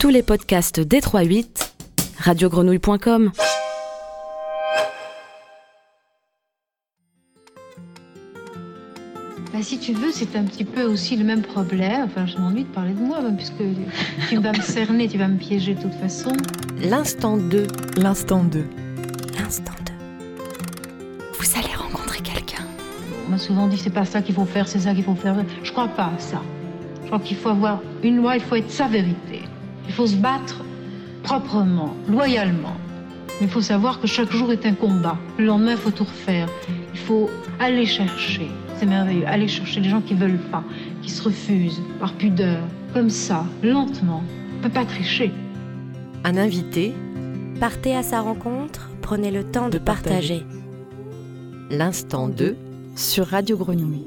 Tous les podcasts d'3-8, radiogrenouille.com. Si tu veux, c'est un petit peu aussi le même problème. Enfin, je m'ennuie de parler de moi, puisque tu vas me cerner, tu vas me piéger de toute façon. L'instant 2. L'instant 2. L'instant 2. Vous allez rencontrer quelqu'un. On m'a souvent dit, c'est pas ça qu'il faut faire, c'est ça qu'il faut faire. Je crois pas à ça. Je crois qu'il faut avoir une loi, il faut être sa vérité. Il faut se battre proprement, loyalement. Mais il faut savoir que chaque jour est un combat. Le lendemain, il faut tout refaire. Il faut aller chercher. C'est merveilleux, aller chercher les gens qui veulent pas, qui se refusent, par pudeur, comme ça, lentement. On peut pas tricher. Un invité. Partez à sa rencontre, prenez le temps de partager. L'instant 2 sur Radio Grenouille.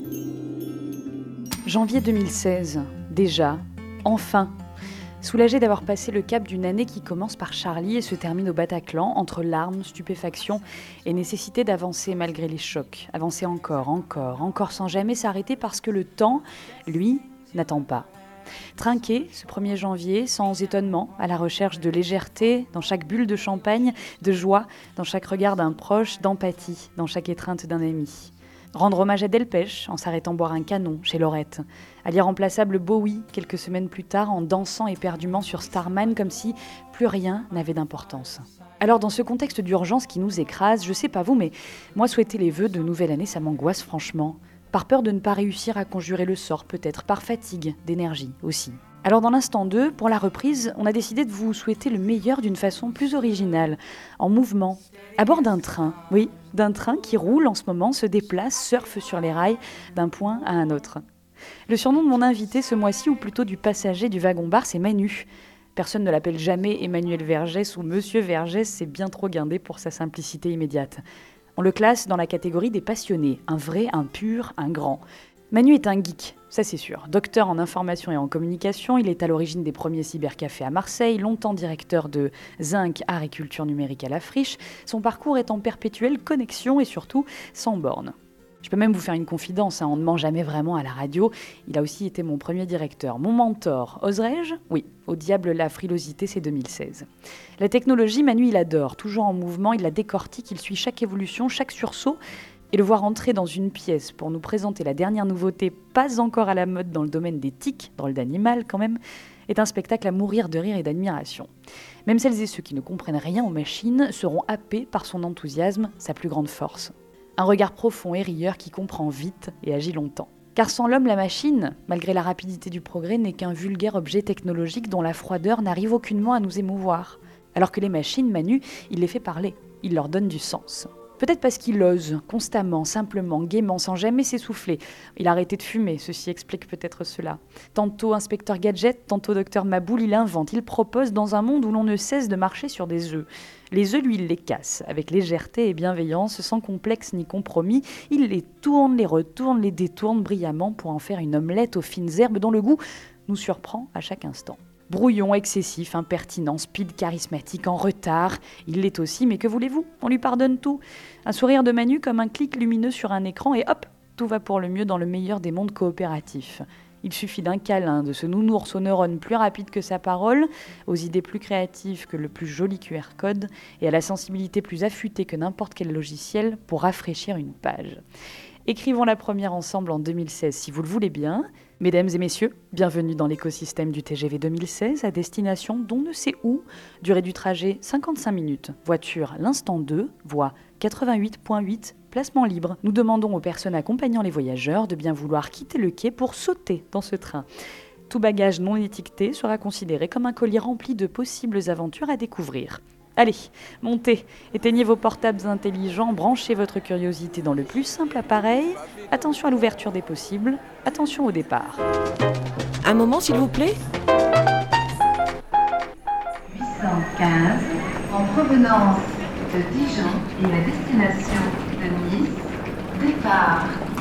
Janvier 2016, déjà, enfin. Soulagée d'avoir passé le cap d'une année qui commence par Charlie et se termine au Bataclan, entre larmes, stupéfaction et nécessité d'avancer malgré les chocs. Avancer encore, sans jamais s'arrêter parce que le temps, lui, n'attend pas. Trinqué, ce 1er janvier, sans étonnement, à la recherche de légèreté, dans chaque bulle de champagne, de joie, dans chaque regard d'un proche, d'empathie, dans chaque étreinte d'un ami. Rendre hommage à Delpech en s'arrêtant boire un canon chez Laurette. À l'irremplaçable Bowie, quelques semaines plus tard, en dansant éperdument sur Starman comme si plus rien n'avait d'importance. Alors dans ce contexte d'urgence qui nous écrase, je sais pas vous, mais moi souhaiter les vœux de nouvelle année, ça m'angoisse franchement. Par peur de ne pas réussir à conjurer le sort peut-être, par fatigue d'énergie aussi. Alors dans l'instant 2, pour la reprise, on a décidé de vous souhaiter le meilleur d'une façon plus originale, en mouvement, à bord d'un train, oui, d'un train qui roule en ce moment, se déplace, surfe sur les rails d'un point à un autre. Le surnom de mon invité ce mois-ci, ou plutôt du passager du wagon-bar, c'est Manu. Personne ne l'appelle jamais Emmanuel Vergès ou Monsieur Vergès, c'est bien trop guindé pour sa simplicité immédiate. On le classe dans la catégorie des passionnés, un vrai, un pur, un grand. Manu est un geek, ça c'est sûr. Docteur en information et en communication, il est à l'origine des premiers cybercafés à Marseille, longtemps directeur de Zinc, Art et Culture Numérique à la Friche. Son parcours est en perpétuelle connexion et surtout sans bornes. Je peux même vous faire une confidence, on ne ment jamais vraiment à la radio. Il a aussi été mon premier directeur, mon mentor. Oserais-je ? Oui, au diable la frilosité, c'est 2016. La technologie, Manu, il adore, toujours en mouvement, il la décortique, il suit chaque évolution, chaque sursaut. Et le voir entrer dans une pièce pour nous présenter la dernière nouveauté, pas encore à la mode dans le domaine des tiques, drôle d'animal quand même, est un spectacle à mourir de rire et d'admiration. Même celles et ceux qui ne comprennent rien aux machines seront happés par son enthousiasme, sa plus grande force. Un regard profond et rieur qui comprend vite et agit longtemps. Car sans l'homme, la machine, malgré la rapidité du progrès, n'est qu'un vulgaire objet technologique dont la froideur n'arrive aucunement à nous émouvoir. Alors que les machines, Manu, il les fait parler, il leur donne du sens. Peut-être parce qu'il ose, constamment, simplement, gaiement, sans jamais s'essouffler. Il a arrêté de fumer, ceci explique peut-être cela. Tantôt inspecteur gadget, tantôt docteur Maboul, il invente, il propose dans un monde où l'on ne cesse de marcher sur des œufs. Les œufs, lui, il les casse, avec légèreté et bienveillance, sans complexe ni compromis. Il les tourne, les retourne, les détourne brillamment pour en faire une omelette aux fines herbes dont le goût nous surprend à chaque instant. Brouillon, excessif, impertinent, speed, charismatique, en retard. Il l'est aussi, mais que voulez-vous ? On lui pardonne tout. Un sourire de Manu comme un clic lumineux sur un écran et hop, tout va pour le mieux dans le meilleur des mondes coopératifs. Il suffit d'un câlin, de ce nounours aux neurones plus rapides que sa parole, aux idées plus créatives que le plus joli QR code et à la sensibilité plus affûtée que n'importe quel logiciel pour rafraîchir une page. Écrivons la première ensemble en 2016 si vous le voulez bien. Mesdames et messieurs, bienvenue dans l'écosystème du TGV 2016 à destination d'on ne sait où. Durée du trajet 55 minutes. Voiture l'instant 2, voie 88.8, placement libre. Nous demandons aux personnes accompagnant les voyageurs de bien vouloir quitter le quai pour sauter dans ce train. Tout bagage non étiqueté sera considéré comme un colis rempli de possibles aventures à découvrir. Allez, montez, éteignez vos portables intelligents, branchez votre curiosité dans le plus simple appareil. Attention à l'ouverture des possibles, attention au départ. Un moment s'il vous plaît. 815, en provenance de Dijon et à destination de Nice, départ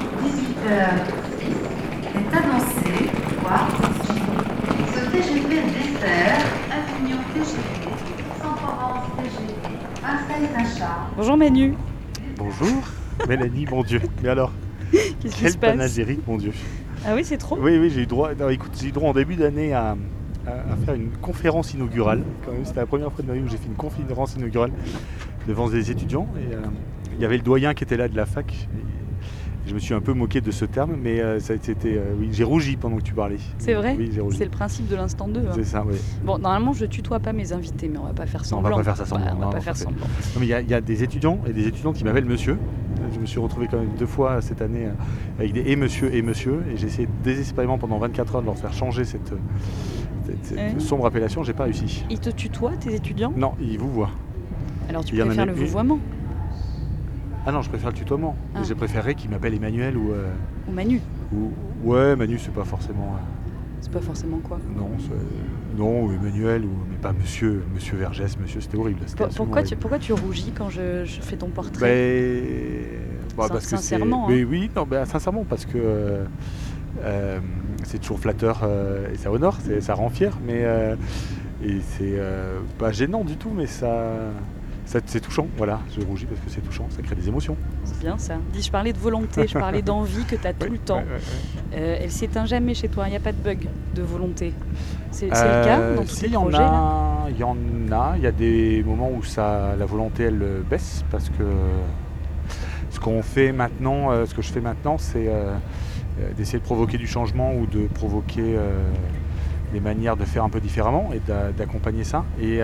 18h06, est annoncé par ce TGV dessert Avignon TGV, Saint-Provence TGV, Marseille-Saint-Charles. Bonjour Manu. Bonjour Mélanie, mon Dieu. Mais alors, Qu'est-ce qui se quelle passe ? panégyrique, mon Dieu. Ah oui, c'est trop ? Oui, j'ai eu droit. Non, écoute, j'ai eu droit en début d'année à à faire une conférence inaugurale. Quand même, c'était la première fois de ma vie où j'ai fait une conférence inaugurale devant des étudiants. Et il y avait le doyen qui était là de la fac. Et je me suis un peu moqué de ce terme, mais oui, j'ai rougi pendant que tu parlais. C'est vrai? Oui, j'ai rougi. C'est le principe de l'instant 2. C'est ça, oui. Bon, normalement, je tutoie pas mes invités, mais on va pas faire semblant. On va pas faire ça semblant. On va pas faire semblant. Non, mais il y a des étudiants et des étudiantes qui m'appellent monsieur. Je me suis retrouvé quand même 2 fois cette année avec des et monsieur, et j'ai essayé désespérément pendant 24 heures de leur faire changer cette sombre appellation. J'ai pas réussi. Ils te tutoient, tes étudiants? Non, ils vous voient. Alors tu préfères le vouvoiement? Ah non, je préfère le tutoiement. Ah. J'ai préféré qu'ils m'appellent Emmanuel ou Manu. Ouais, Manu, c'est pas forcément. C'est pas forcément quoi? Non, ou Emmanuel, mais pas Monsieur Vergès, Monsieur, c'était horrible. Pourquoi tu rougis quand je fais ton portrait? Parce que sincèrement. Oui, sincèrement, parce que c'est toujours flatteur et ça honore, ça rend fier, mais et c'est pas gênant du tout, mais c'est touchant, voilà, je rougis parce que c'est touchant, ça crée des émotions. C'est bien ça. Je parlais de volonté, je parlais d'envie que tu as tout le temps. Elle s'éteint jamais chez toi, il n'y a pas de bug de volonté. C'est le cas dans tous les projets là? Il y a des moments où la volonté elle baisse parce que ce que je fais maintenant, c'est d'essayer de provoquer du changement ou de provoquer des manières de faire un peu différemment et d'accompagner ça. Et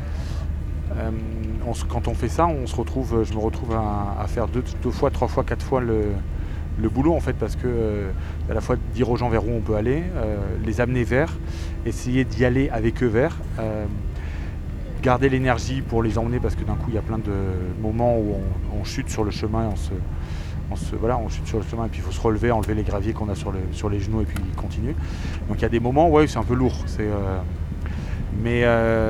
quand on fait ça, je me retrouve à faire 2 fois, 3 fois, 4 fois le boulot en fait, parce que à la fois dire aux gens vers où on peut aller, les amener vers, essayer d'y aller avec eux vers, garder l'énergie pour les emmener parce que d'un coup il y a plein de moments où on chute sur le chemin, on chute sur le chemin et puis il faut se relever, enlever les graviers qu'on a sur les genoux et puis continuer. Donc il y a des moments où c'est un peu lourd, mais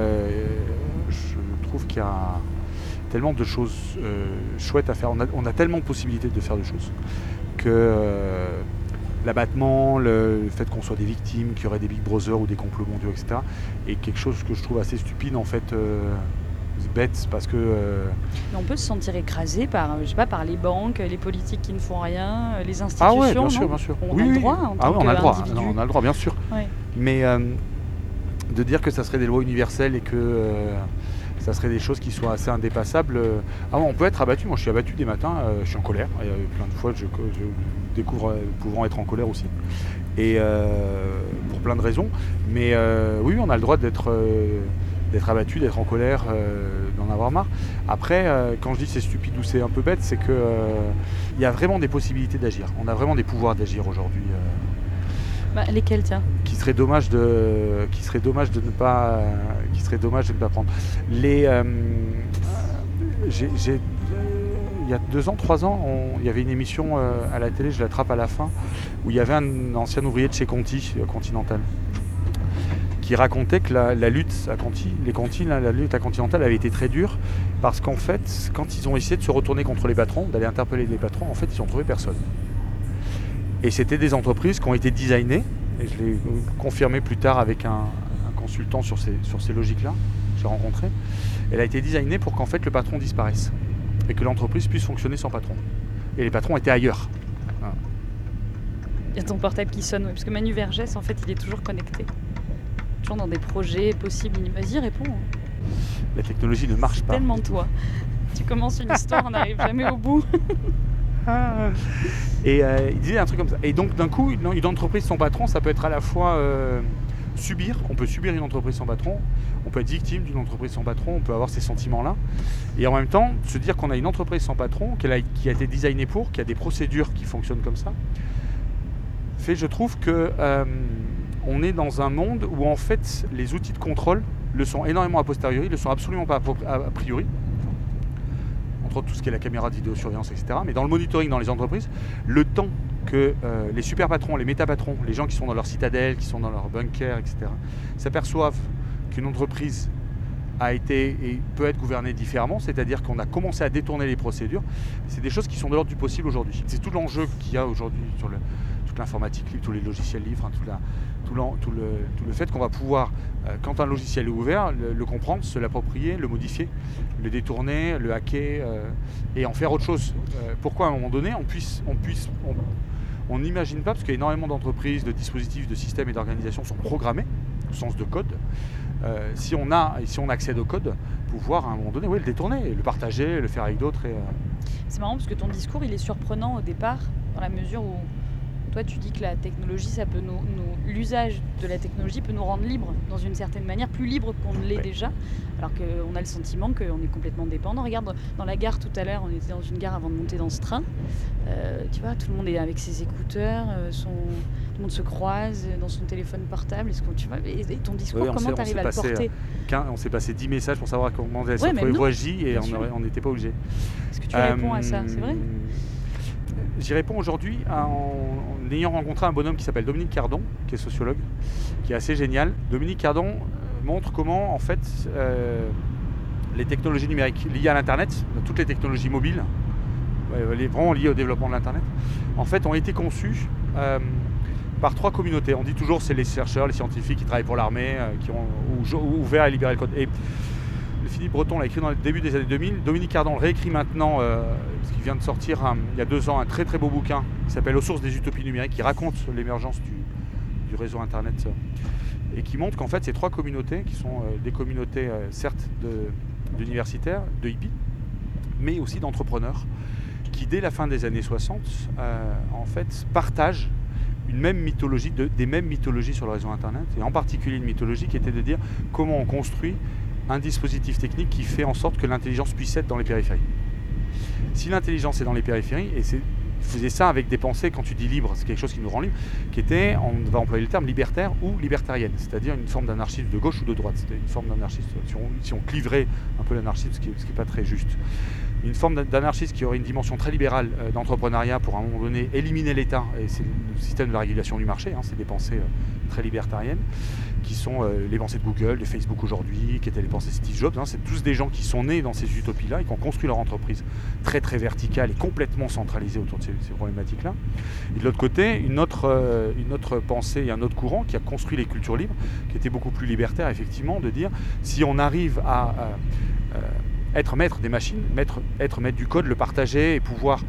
je trouve qu'il y a tellement de choses chouettes à faire, on a tellement de possibilités de faire des choses que l'abattement, le fait qu'on soit des victimes, qu'il y aurait des Big Brother ou des complots mondiaux, etc. est quelque chose que je trouve assez stupide en fait, bête parce que... Mais on peut se sentir écrasé par les banques, les politiques qui ne font rien, les institutions. Ah ouais, bien sûr. On a le droit en tant on a le droit. qu'individu. On a le droit, bien sûr. Ouais. Mais de dire que ça serait des lois universelles et que ça serait des choses qui soient assez indépassables. On peut être abattu. Moi, je suis abattu des matins. Je suis en colère. Et, plein de fois, je découvre pouvant être en colère aussi. Et pour plein de raisons. Mais oui, on a le droit d'être abattu, d'être en colère, d'en avoir marre. Après, quand je dis c'est stupide ou c'est un peu bête, c'est que il y a vraiment des possibilités d'agir. On a vraiment des pouvoirs d'agir aujourd'hui. Lesquels, tiens? Qui serait dommage de ne pas prendre. Il y a 2 ans, 3 ans, il y avait une émission à la télé, je l'attrape à la fin, où il y avait un ancien ouvrier de chez Conti, Continental, qui racontait que la lutte à Conti, la lutte à Continental avait été très dure parce qu'en fait, quand ils ont essayé de se retourner contre les patrons, d'aller interpeller les patrons, en fait, ils n'ont trouvé personne. Et c'était des entreprises qui ont été designées, et je l'ai confirmé plus tard avec un consultant sur ces logiques-là, que j'ai rencontré. Elle a été designée pour qu'en fait le patron disparaisse et que l'entreprise puisse fonctionner sans patron. Et les patrons étaient ailleurs. Voilà. Il y a ton portable qui sonne, parce que Manu Vergès, en fait, il est toujours connecté. Toujours dans des projets possibles. Vas-y, réponds. La technologie ne marche pas. Tellement toi. Tu commences une histoire, on n'arrive jamais au bout. Et il disait un truc comme ça. Et donc d'un coup, une entreprise sans patron, ça peut être à la fois subir. On peut subir une entreprise sans patron, on peut être victime d'une entreprise sans patron, on peut avoir ces sentiments-là. Et en même temps, se dire qu'on a une entreprise sans patron, qui a été designée pour, qui a des procédures qui fonctionnent comme ça, je trouve que on est dans un monde où en fait les outils de contrôle le sont énormément a posteriori, le sont absolument pas a priori. Entre autres tout ce qui est la caméra de vidéosurveillance, etc. Mais dans le monitoring dans les entreprises, le temps que les super patrons, les méta-patrons, les gens qui sont dans leur citadelle, qui sont dans leur bunker, etc., s'aperçoivent qu'une entreprise a été et peut être gouvernée différemment, c'est-à-dire qu'on a commencé à détourner les procédures. C'est des choses qui sont de l'ordre du possible aujourd'hui. C'est tout l'enjeu qu'il y a aujourd'hui sur toute l'informatique libre, tous les logiciels libres, tout le fait qu'on va pouvoir, quand un logiciel est ouvert, le comprendre, se l'approprier, le modifier, le détourner, le hacker et en faire autre chose. Pourquoi à un moment donné on n'imagine pas, parce qu'il y a énormément d'entreprises, de dispositifs, de systèmes et d'organisations sont programmés sens de code, si on accède au code, pouvoir à un moment donné le détourner, le partager, le faire avec d'autres. C'est marrant parce que ton discours il est surprenant au départ, dans la mesure où toi tu dis que la technologie, ça peut l'usage de la technologie peut nous rendre libres d'une une certaine manière, plus libres qu'on ne l'est déjà, alors qu'on a le sentiment qu'on est complètement dépendant. Regarde, dans la gare tout à l'heure, on était dans une gare avant de monter dans ce train, tu vois, tout le monde est avec ses écouteurs, tout le monde se croise dans son téléphone portable, tu vois, et ton discours, comment tu arrives à le porter? On s'est passé 10 messages pour savoir comment elle s'est trouvée voie J et on n'était pas obligé. Est-ce que tu réponds à ça, c'est vrai? J'y réponds aujourd'hui en ayant rencontré un bonhomme qui s'appelle Dominique Cardon, qui est sociologue, qui est assez génial. Dominique Cardon montre comment, en fait, les technologies numériques liées à l'Internet, toutes les technologies mobiles, vraiment liées au développement de l'Internet, en fait, ont été conçues par 3 communautés. On dit toujours c'est les chercheurs, les scientifiques qui travaillent pour l'armée, qui ont ouvert et libéré le code. Et Philippe Breton l'a écrit dans le début des années 2000. Dominique Cardon le réécrit maintenant, parce qu'il vient de sortir il y a 2 ans un très très beau bouquin qui s'appelle Aux sources des utopies numériques, qui raconte l'émergence du réseau Internet et qui montre qu'en fait ces 3 communautés, qui sont des communautés certes d'universitaires, de hippies, mais aussi d'entrepreneurs, qui dès la fin des années 60 en fait partagent des mêmes mythologies sur le réseau Internet, et en particulier une mythologie qui était de dire comment on construit un dispositif technique qui fait en sorte que l'intelligence puisse être dans les périphéries. Si l'intelligence est dans les périphéries, et il faisait ça avec des pensées, quand tu dis libre, c'est quelque chose qui nous rend libre, qui était, on va employer le terme libertaire ou libertarienne, c'est-à-dire une forme d'anarchisme de gauche ou de droite. C'était une forme d'anarchisme, si on cliverait un peu l'anarchisme, ce qui n'est pas très juste. Une forme d'anarchisme qui aurait une dimension très libérale d'entrepreneuriat pour à un moment donné éliminer l'État, et c'est le système de la régulation du marché, c'est des pensées très libertariennes, qui sont les pensées de Google, de Facebook aujourd'hui, qui étaient les pensées de Steve Jobs. C'est tous des gens qui sont nés dans ces utopies-là et qui ont construit leur entreprise très très verticale et complètement centralisée autour de ces problématiques-là. Et de l'autre côté, une autre pensée et un autre courant qui a construit les cultures libres, qui était beaucoup plus libertaire effectivement, de dire si on arrive à être maître des machines, être maître du code, le partager et pouvoir,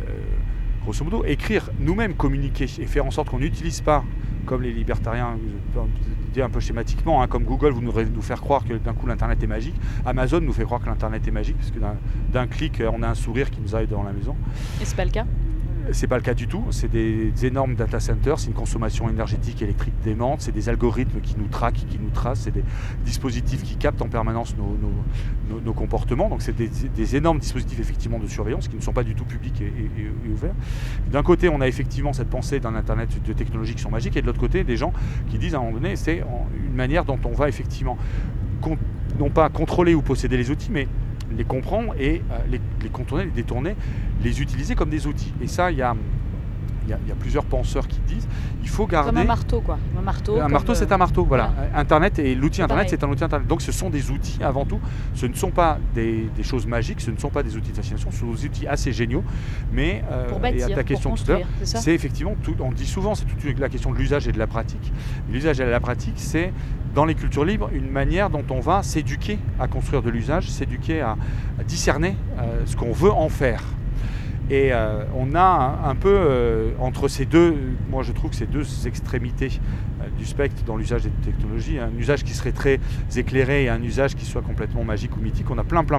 grosso modo, écrire, nous-mêmes communiquer et faire en sorte qu'on n'utilise pas, comme les libertariens dire un peu schématiquement, comme Google, vous nous faire croire que d'un coup l'Internet est magique. Amazon nous fait croire que l'Internet est magique, parce que d'un clic, on a un sourire qui nous arrive dans la maison. Et c'est pas le cas ? C'est pas le cas du tout, c'est des énormes data centers, c'est une consommation énergétique et électrique démente, c'est des algorithmes qui nous traquent, qui nous tracent, c'est des dispositifs qui captent en permanence nos comportements, donc c'est des énormes dispositifs effectivement de surveillance qui ne sont pas du tout publics et ouverts. D'un côté, on a effectivement cette pensée d'un Internet de technologies qui sont magiques, et de l'autre côté, des gens qui disent à un moment donné, c'est une manière dont on va effectivement, non pas contrôler ou posséder les outils, mais les comprendre et les contourner, les détourner, les utiliser comme des outils. Et ça, il y a plusieurs penseurs qui disent il faut garder... Comme un marteau, quoi. Un marteau, c'est un marteau, voilà. Internet et l'outil Internet, pareil. C'est un outil Internet. Donc ce sont des outils avant tout. Ce ne sont pas des choses magiques, ce ne sont pas des outils de fascination, ce sont des outils assez géniaux. Mais pour bâtir, et à ta question pour tout à l'heure, c'est effectivement, on dit souvent, c'est toute la question de l'usage et de la pratique. L'usage et la pratique, c'est dans les cultures libres une manière dont on va s'éduquer à construire de l'usage, s'éduquer à discerner ce qu'on veut en faire. Et on a un peu entre ces deux, moi je trouve que ces deux extrémités du spectre dans l'usage des technologies, un usage qui serait très éclairé et un usage qui soit complètement magique ou mythique. On a plein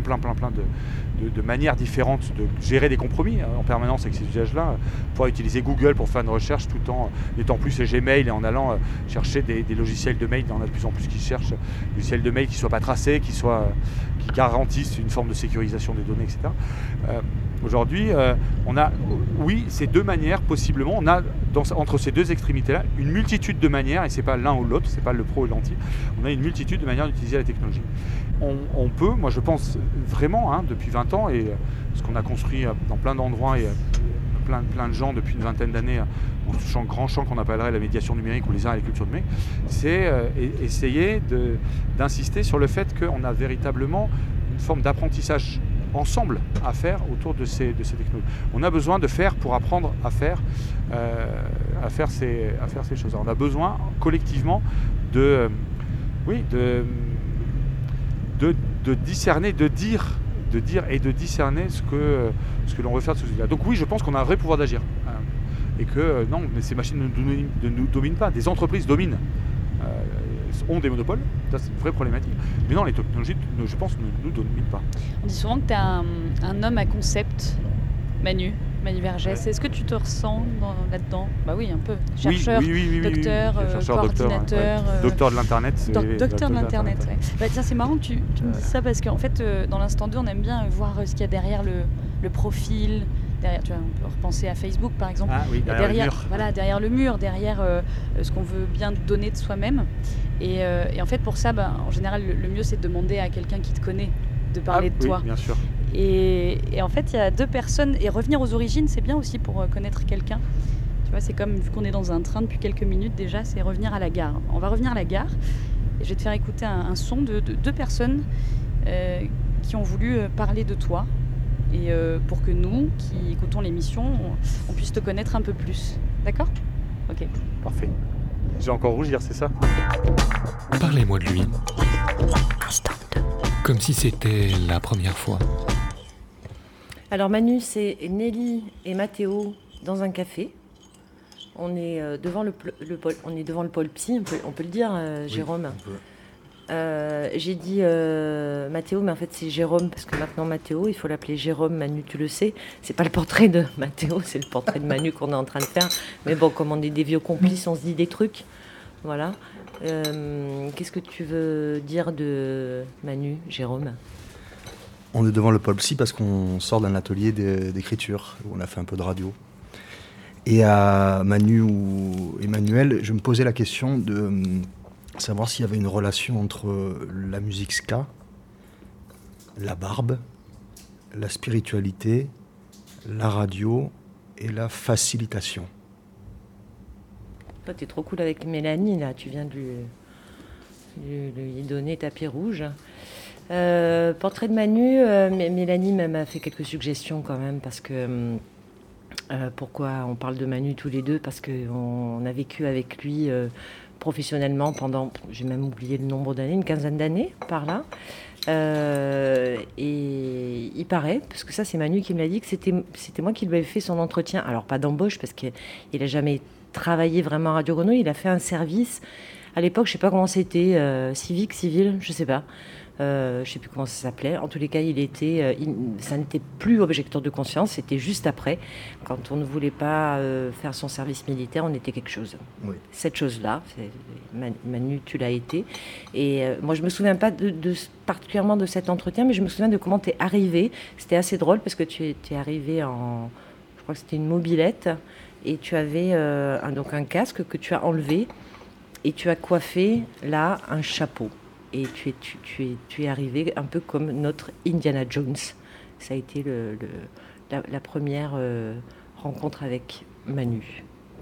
de manières différentes de gérer des compromis en permanence avec ces usages-là. Pouvoir utiliser Google pour faire une recherche tout en étant plus chez Gmail et en allant chercher des logiciels de mail, il y en a de plus en plus qui cherchent des logiciels de mail qui ne soient pas tracés, qui garantissent une forme de sécurisation des données, etc. Aujourd'hui, on a, oui, ces deux manières, possiblement, on a entre ces deux extrémités-là une multitude de manières, et c'est pas l'un ou l'autre, c'est pas le pro et l'anti, on a une multitude de manières d'utiliser la technologie. On peut, moi je pense vraiment, depuis 20 ans, et ce qu'on a construit dans plein d'endroits, et plein de gens depuis une vingtaine d'années, dans ce grand champ qu'on appellerait la médiation numérique ou les arts et les cultures numériques, c'est essayer d'insister sur le fait qu'on a véritablement une forme d'apprentissage ensemble à faire autour de ces technologies. On a besoin de faire pour apprendre à faire ces choses. Alors on a besoin collectivement de discerner, de dire et de discerner ce que l'on veut faire de ce sujet-là. Donc oui, je pense qu'on a un vrai pouvoir d'agir. Et que non, mais ces machines ne nous dominent pas. Des entreprises dominent ont des monopoles. Ça, c'est une vraie problématique. Mais non, les technologies, je pense, ne nous dominent pas. On dit souvent que tu es un homme à concept, Manu Vergès. Ouais. Est-ce que tu te ressens là-dedans ? Bah oui, un peu. Chercheur, oui, docteur, chercheur, coordinateur. Docteur de l'Internet. Docteur de l'Internet, ouais. Bah, tiens, c'est marrant que tu me dises ça parce qu'en fait, dans l'instant 2, on aime bien voir ce qu'il y a derrière le profil. Derrière, tu vois, on peut repenser à Facebook, par exemple. Ah oui, derrière le mur. Voilà, derrière le mur, derrière ce qu'on veut bien donner de soi-même. Et en fait, pour ça, en général, le mieux, c'est de demander à quelqu'un qui te connaît de parler de toi. Oui, bien sûr. Et en fait, il y a 2 personnes. Et revenir aux origines, c'est bien aussi pour connaître quelqu'un. Tu vois, c'est comme, vu qu'on est dans un train depuis quelques minutes déjà, c'est revenir à la gare. On va revenir à la gare. Et je vais te faire écouter un son de 2 personnes qui ont voulu parler de toi. Et pour que nous, qui écoutons l'émission, on puisse te connaître un peu plus. D'accord ? Ok. Parfait. Je vais encore rougir, c'est ça ? Parlez-moi de lui. Comme si c'était la première fois. Alors Manu, c'est Nelly et Mathéo dans un café. On est devant le pôle psy, on peut le dire, Jérôme. J'ai dit Mathéo, mais en fait c'est Jérôme, parce que maintenant Mathéo, il faut l'appeler Jérôme. Manu, tu le sais, c'est pas le portrait de Mathéo, c'est le portrait de Manu qu'on est en train de faire. Mais bon, comme on est des vieux complices, on se dit des trucs. Voilà. Qu'est-ce que tu veux dire de Manu, Jérôme ? On est devant le pôle psy parce qu'on sort d'un atelier d'écriture où on a fait un peu de radio. Et à Manu ou Emmanuel, je me posais la question de savoir s'il y avait une relation entre la musique ska, la barbe, la spiritualité, la radio et la facilitation. Toi, t'es trop cool avec Mélanie, là. Tu viens de lui donner tapis rouge. Portrait de Manu, Mélanie m'a fait quelques suggestions quand même, parce que... pourquoi on parle de Manu tous les deux ? Parce qu'on a vécu avec lui professionnellement pendant, j'ai même oublié le nombre d'années, une quinzaine d'années, par là. Et il paraît, parce que ça c'est Manu qui me l'a dit, que c'était moi qui lui avais fait son entretien. Alors pas d'embauche, parce qu'il n'a jamais travaillé vraiment à Radio Grenouille, il a fait un service. À l'époque, je ne sais pas comment c'était, civique, civil, je ne sais pas. Je ne sais plus comment ça s'appelait. En tous les cas, ça n'était plus objecteur de conscience, c'était juste après. Quand on ne voulait pas faire son service militaire, on était quelque chose. Oui. Cette chose-là, Manu, tu l'as été. Et moi, je ne me souviens pas particulièrement de cet entretien, mais je me souviens de comment tu es arrivé. C'était assez drôle parce que tu étais arrivé en... Je crois que c'était une mobilette. Et tu avais donc un casque que tu as enlevé. Et tu as coiffé, là, un chapeau. Et tu es arrivé un peu comme notre Indiana Jones. Ça a été la première rencontre avec Manu.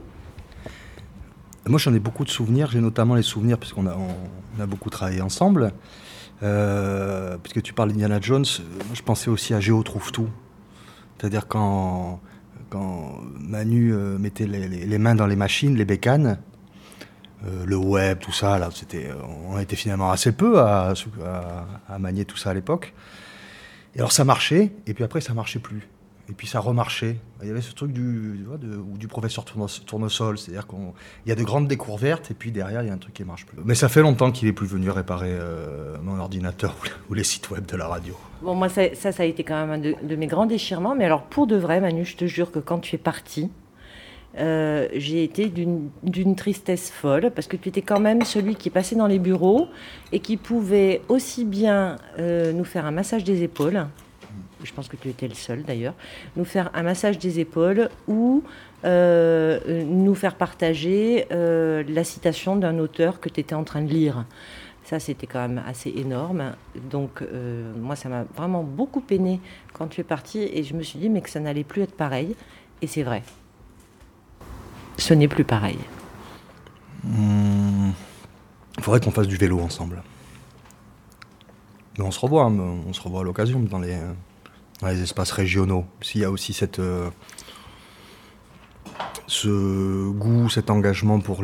Moi, j'en ai beaucoup de souvenirs. J'ai notamment les souvenirs, puisqu'on a beaucoup travaillé ensemble. Puisque tu parles d'Indiana Jones, moi, je pensais aussi à Géo trouve tout. C'est-à-dire quand Manu mettait les mains dans les machines, les bécanes, le web, tout ça, là, on était finalement assez peu à manier tout ça à l'époque. Et alors ça marchait, et puis après ça marchait plus. Et puis ça remarchait. Il y avait ce truc du professeur Tournesol, c'est-à-dire qu'il y a de grandes découvertes, et puis derrière il y a un truc qui ne marche plus. Mais ça fait longtemps qu'il n'est plus venu réparer mon ordinateur ou les sites web de la radio. Bon, moi ça a été quand même un de mes grands déchirements, mais alors pour de vrai, Manu, je te jure que quand tu es parti, j'ai été d'une tristesse folle, parce que tu étais quand même celui qui passait dans les bureaux et qui pouvait aussi bien nous faire un massage des épaules, je pense que tu étais le seul d'ailleurs, nous faire un massage des épaules ou nous faire partager la citation d'un auteur que tu étais en train de lire. Ça, c'était quand même assez énorme. Donc, moi, ça m'a vraiment beaucoup peiné quand tu es parti, et je me suis dit mais que ça n'allait plus être pareil, et c'est vrai. Ce n'est plus pareil. Il faudrait qu'on fasse du vélo ensemble. Mais on se revoit à l'occasion dans les espaces régionaux. S'il y a aussi ce goût, cet engagement pour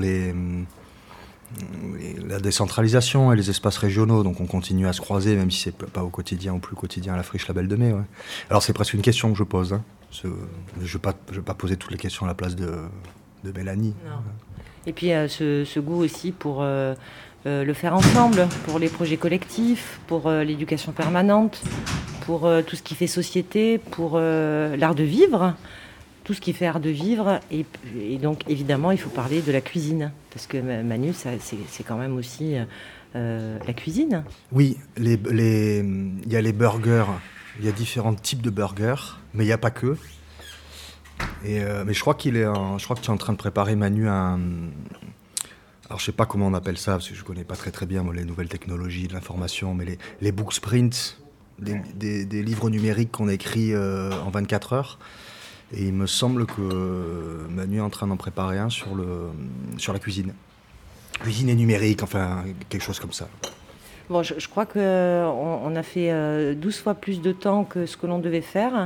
la décentralisation et les espaces régionaux, donc on continue à se croiser, même si c'est pas au quotidien ou plus quotidien à la Friche La Belle de Mai. Ouais. Alors c'est presque une question que je pose. Hein. Je vais pas poser toutes les questions à la place de Mélanie. Non. Et puis ce goût aussi pour le faire ensemble, pour les projets collectifs, pour l'éducation permanente, pour tout ce qui fait société, pour l'art de vivre, tout ce qui fait art de vivre. Et donc, évidemment, il faut parler de la cuisine, parce que Manu, c'est quand même aussi la cuisine. Oui, il y a les burgers, il y a différents types de burgers, mais il n'y a pas que. Mais je crois que tu es en train de préparer, Manu, alors je sais pas comment on appelle ça, parce que je connais pas très bien moi, les nouvelles technologies de l'information, mais les book sprints, des livres numériques qu'on écrit en 24 heures. Et il me semble que Manu est en train d'en préparer un sur la cuisine. Cuisine et numérique, enfin quelque chose comme ça. Bon, je crois qu'on a fait 12 fois plus de temps que ce que l'on devait faire.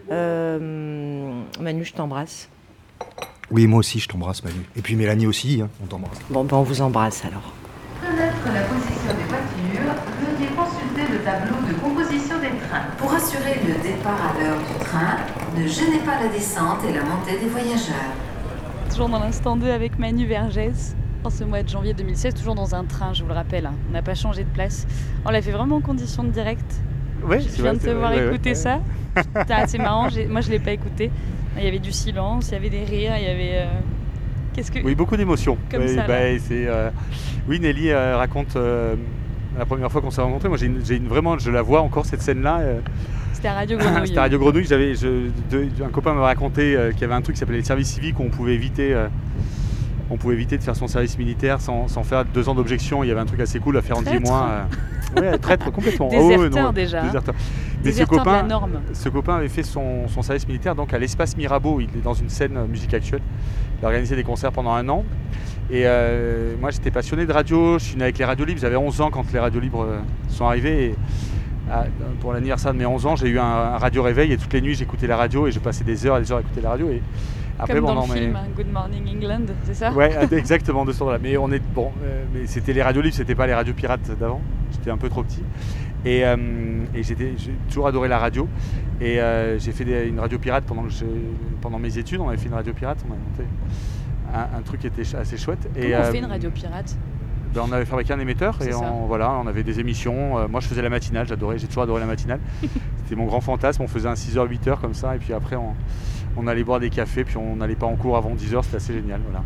Manu, je t'embrasse. Oui, moi aussi, je t'embrasse, Manu. Et puis Mélanie aussi, hein, on t'embrasse. Bon, ben on vous embrasse alors. Connaître la position des voitures, veuillez consulter le tableau de composition des trains. Pour assurer le départ à l'heure du train, ne gênez pas la descente et la montée des voyageurs. Toujours dans l'instant 2 avec Manu Vergès. En ce mois de janvier 2016, toujours dans un train, je vous le rappelle. On n'a pas changé de place. On l'a fait vraiment en condition de direct. Ouais, Je viens de te voir écouter ça. C'est marrant, moi je ne l'ai pas écouté. Il y avait du silence, il y avait des rires, il y avait... Oui, beaucoup d'émotions. Comme ça, oui, Nelly raconte la première fois qu'on s'est rencontrés. Moi, vraiment, je la vois encore cette scène-là. C'était à Radio Grenouille. C'était à Radio Grenouille. Un copain m'a raconté qu'il y avait un truc qui s'appelait le service civique où on pouvait éviter de faire son service militaire sans faire 2 ans d'objection. Il y avait un truc assez cool à faire en 10 mois. Traître complètement. Déserteur déjà. Déserteur. Mais ce copain avait fait son service militaire donc à l'Espace Mirabeau. Il est dans une scène musique actuelle. Il a organisé des concerts pendant 1 an. Et moi j'étais passionné de radio. Je suis né avec les radios libres. J'avais 11 ans quand les radios libres sont arrivées. Et pour l'anniversaire de mes 11 ans, j'ai eu un radio réveil et toutes les nuits j'écoutais la radio et je passais des heures et des heures à écouter la radio. Et après, comme dans le film Good Morning England, c'est ça? Ouais, exactement, de ce genre-là. Mais mais c'était les radios libres, c'était pas les radios pirates d'avant. J'étais un peu trop petit. Et j'ai toujours adoré la radio. Et j'ai fait une radio pirate pendant mes études. On avait fait une radio pirate, on a monté un truc qui était assez chouette. Comment on fait une radio pirate? On avait fabriqué un émetteur et on avait des émissions. Moi je faisais la matinale, j'ai toujours adoré la matinale. C'était mon grand fantasme, on faisait un 6h, 8h comme ça. Et puis après on allait boire des cafés, puis on n'allait pas en cours avant 10h, c'était assez génial. Voilà.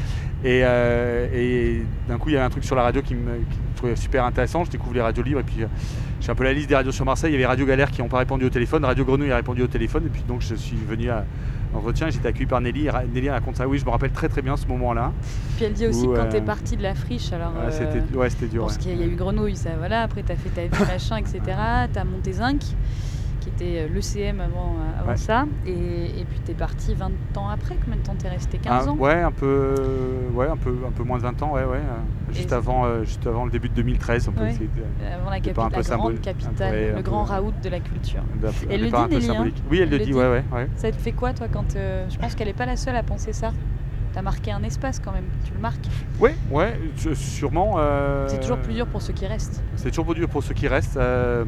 Et d'un coup, il y avait un truc sur la radio qui me trouvait super intéressant. Je découvre les radios libres et puis j'ai un peu la liste des radios sur Marseille. Il y avait Radio Galère qui n'ont pas répondu au téléphone, Radio Grenouille a répondu au téléphone. Et puis donc je suis venu à l'entretien et j'étais accueilli par Nelly. Nelly raconte ça. Oui, je me rappelle très très bien ce moment-là. Puis elle dit aussi que quand t'es parti de la friche, alors c'était dur. Parce qu'il y a eu Grenouille, ça voilà. Après t'as fait ta vie machin, etc. T'as monté Zinc, qui était l'ECM avant ça. Et puis t'es parti 20 ans après. Combien de temps t'es resté? 15 ans? Ouais, un peu moins de 20 ans, juste avant le début de 2013. Avant la grande capitale, le grand raout de la culture. Elle le dit, Nelly, hein. Oui, elle le dit, ouais. Ça te fait quoi, toi, quand je pense qu'elle n'est pas la seule à penser ça. T'as marqué un espace quand même, tu le marques. Ouais, sûrement. C'est toujours plus dur pour ceux qui restent. C'est toujours plus dur pour ceux qui restent.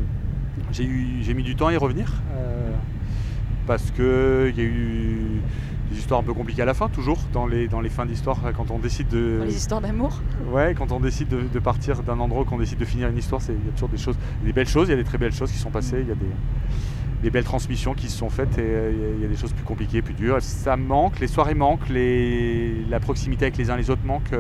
J'ai mis du temps à y revenir parce qu'il y a eu des histoires un peu compliquées à la fin, toujours dans les fins d'histoire, quand on décide de... Dans les histoires d'amour. Ouais, quand on décide de partir d'un endroit, qu'on décide de finir une histoire, il y a toujours des belles choses, il y a des très belles choses qui sont passées, il y a des belles transmissions qui se sont faites et il y a des choses plus compliquées, plus dures. Ça manque, les soirées manquent, la proximité avec les uns les autres manque.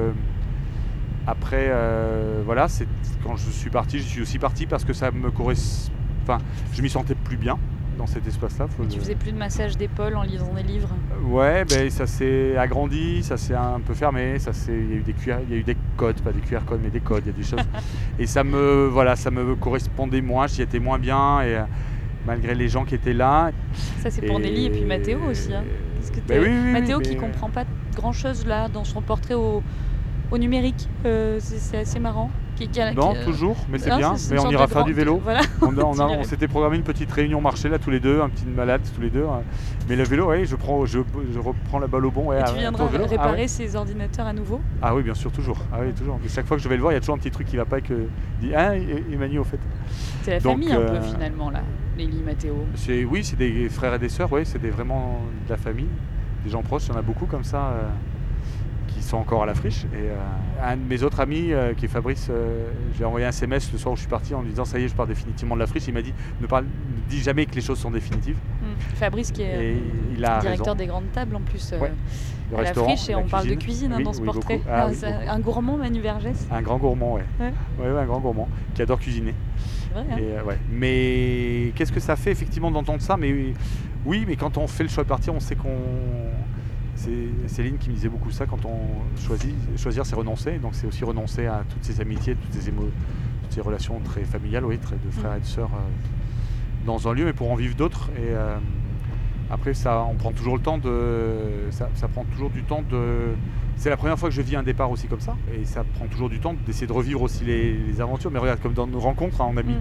Après, quand je suis parti, je suis aussi parti parce que ça me correspond. Enfin, je m'y sentais plus bien dans cet espace-là. Tu faisais plus de massage d'épaule en lisant des livres? Ouais, ça s'est agrandi, ça s'est un peu fermé, il y a eu des codes, pas des QR codes, mais des codes, il y a des choses. Et ça me correspondait moins, j'y étais moins bien, et malgré les gens qui étaient là. Ça c'est pour Nelly et puis Mathéo aussi. Hein. Parce que Mathéo qui comprend pas grand-chose là dans son portrait au numérique, c'est assez marrant. Toujours, mais c'est bien. Mais on ira faire du vélo. Voilà. On s'était programmé une petite réunion marché là tous les deux, un petit malade tous les deux. Mais le vélo, je reprends la balle au bon. Et tu viendras réparer ses ordinateurs à nouveau? Ah oui, bien sûr, toujours. Ah oui, toujours. Mais chaque fois que je vais le voir, il y a toujours un petit truc qui va pas et que dit Emmanuel au fait. C'est la famille un peu finalement là, Nelly, Mathéo. C'est des frères et des sœurs, c'est vraiment de la famille, des gens proches. Il y en a beaucoup comme ça. qui sont encore à la friche. Et un de mes autres amis, qui est Fabrice, j'ai envoyé un SMS le soir où je suis parti en lui disant ça y est, je pars définitivement de la friche. Il m'a dit ne dis jamais que les choses sont définitives. Fabrice qui est directeur des grandes tables en plus à la friche, et on parle de cuisine dans ce portrait. Un gourmand, Manu Vergès. Un grand gourmand, ouais, un grand gourmand qui adore cuisiner. C'est vrai, hein. Mais qu'est-ce que ça fait effectivement d'entendre ça? Mais oui, mais quand on fait le choix de partir, on sait qu'on... C'est Céline qui me disait beaucoup ça, quand on choisir c'est renoncer, donc c'est aussi renoncer à toutes ces amitiés, toutes ces relations très familiales, de frères et de sœurs dans un lieu, mais pour en vivre d'autres. Et après ça, on prend toujours le temps ça prend toujours du temps de... C'est la première fois que je vis un départ aussi comme ça, et ça prend toujours du temps d'essayer de revivre aussi les aventures. Mais regarde, comme dans nos rencontres, on a mis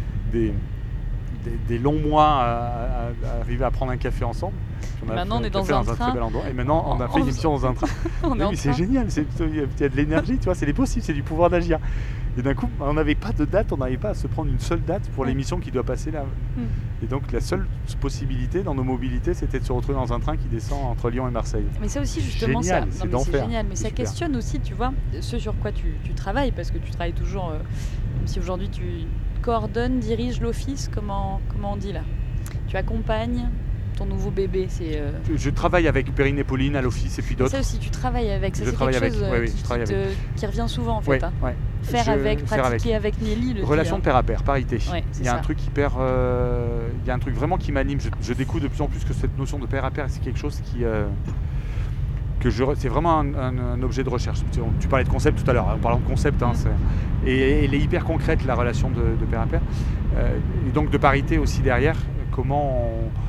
des longs mois à arriver à prendre un café ensemble. Maintenant on est dans un train. Très bel endroit. Et maintenant on a fait une émission dans un train. Mais c'est génial, il y a de l'énergie, tu vois, c'est possible, c'est du pouvoir d'agir. Et d'un coup, on n'avait pas de date, on n'arrivait pas à se prendre une seule date pour l'émission qui doit passer là. Et donc la seule possibilité dans nos mobilités, c'était de se retrouver dans un train qui descend entre Lyon et Marseille. Mais ça aussi justement, génial, c'est génial, mais ça questionne aussi, tu vois, ce sur quoi tu travailles, parce que tu travailles toujours, même si aujourd'hui tu coordonnes, diriges l'office, comment on dit là? Tu accompagnes ton nouveau bébé, Je travaille avec Perrine et Pauline à l'office et puis d'autres. Ça aussi, tu travailles avec, ça c'est quelque chose qui revient souvent en fait. Pratiquer avec Nelly. Relation de pair à pair, parité. Il y a ça. Un truc il y a un truc vraiment qui m'anime. Je découvre de plus en plus que cette notion de pair à pair, c'est quelque chose qui... c'est vraiment un objet de recherche. Tu parlais de concept tout à l'heure, en parlant de concept, et elle est hyper concrète, la relation de pair à pair. Et donc de parité aussi derrière, comment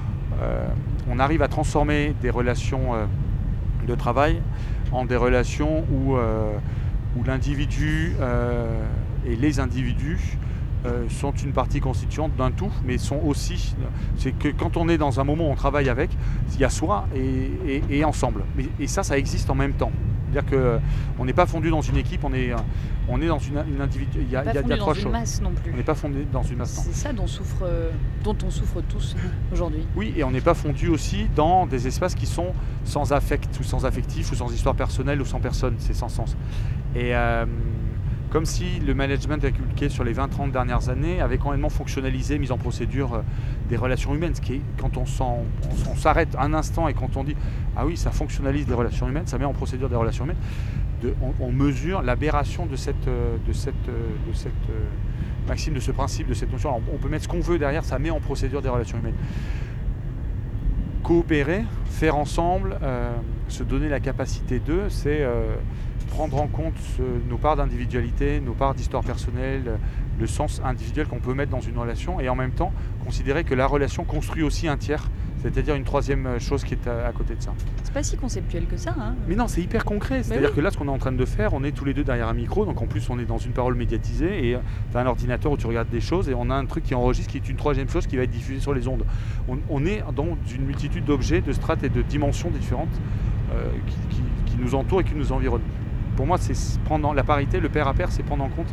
on arrive à transformer des relations de travail en des relations où l'individu et les individus sont une partie constituante d'un tout, mais sont aussi... C'est que quand on est dans un moment où on travaille avec, il y a soi et ensemble. Et ça existe en même temps. C'est-à-dire qu'on n'est pas fondu dans une équipe, on est dans une individu. Il y a trois choses. On n'est pas fondu dans une masse non plus. On n'est pas fondu dans une masse. C'est ça dont on souffre tous aujourd'hui. Oui, et on n'est pas fondu aussi dans des espaces qui sont sans affect, ou sans affectif, ou sans histoire personnelle, ou sans personne. C'est sans sens. Et comme si le management inculqué sur les 20-30 dernières années avait complètement fonctionnalisé, mis en procédure des relations humaines. Ce qui est, quand on s'arrête un instant et quand on dit « Ah oui, ça fonctionnalise des relations humaines, ça met en procédure des relations humaines », on mesure l'aberration de cette maxime, de ce principe, de cette notion. Alors, on peut mettre ce qu'on veut derrière, ça met en procédure des relations humaines. Coopérer, faire ensemble, se donner la capacité d'eux, c'est... prendre en compte nos parts d'individualité, nos parts d'histoire personnelle, le sens individuel qu'on peut mettre dans une relation, et en même temps considérer que la relation construit aussi un tiers, c'est-à-dire une troisième chose qui est à côté de ça. C'est pas si conceptuel que ça, hein. Mais non, c'est hyper concret, c'est-à-dire que là ce qu'on est en train de faire, on est tous les deux derrière un micro, donc en plus on est dans une parole médiatisée, et tu as un ordinateur où tu regardes des choses, et on a un truc qui enregistre, qui est une troisième chose qui va être diffusée sur les ondes. On est dans une multitude d'objets, de strates et de dimensions différentes qui nous entourent et qui nous environnent. Pour moi, c'est prendre la parité, le pair à pair, c'est prendre en compte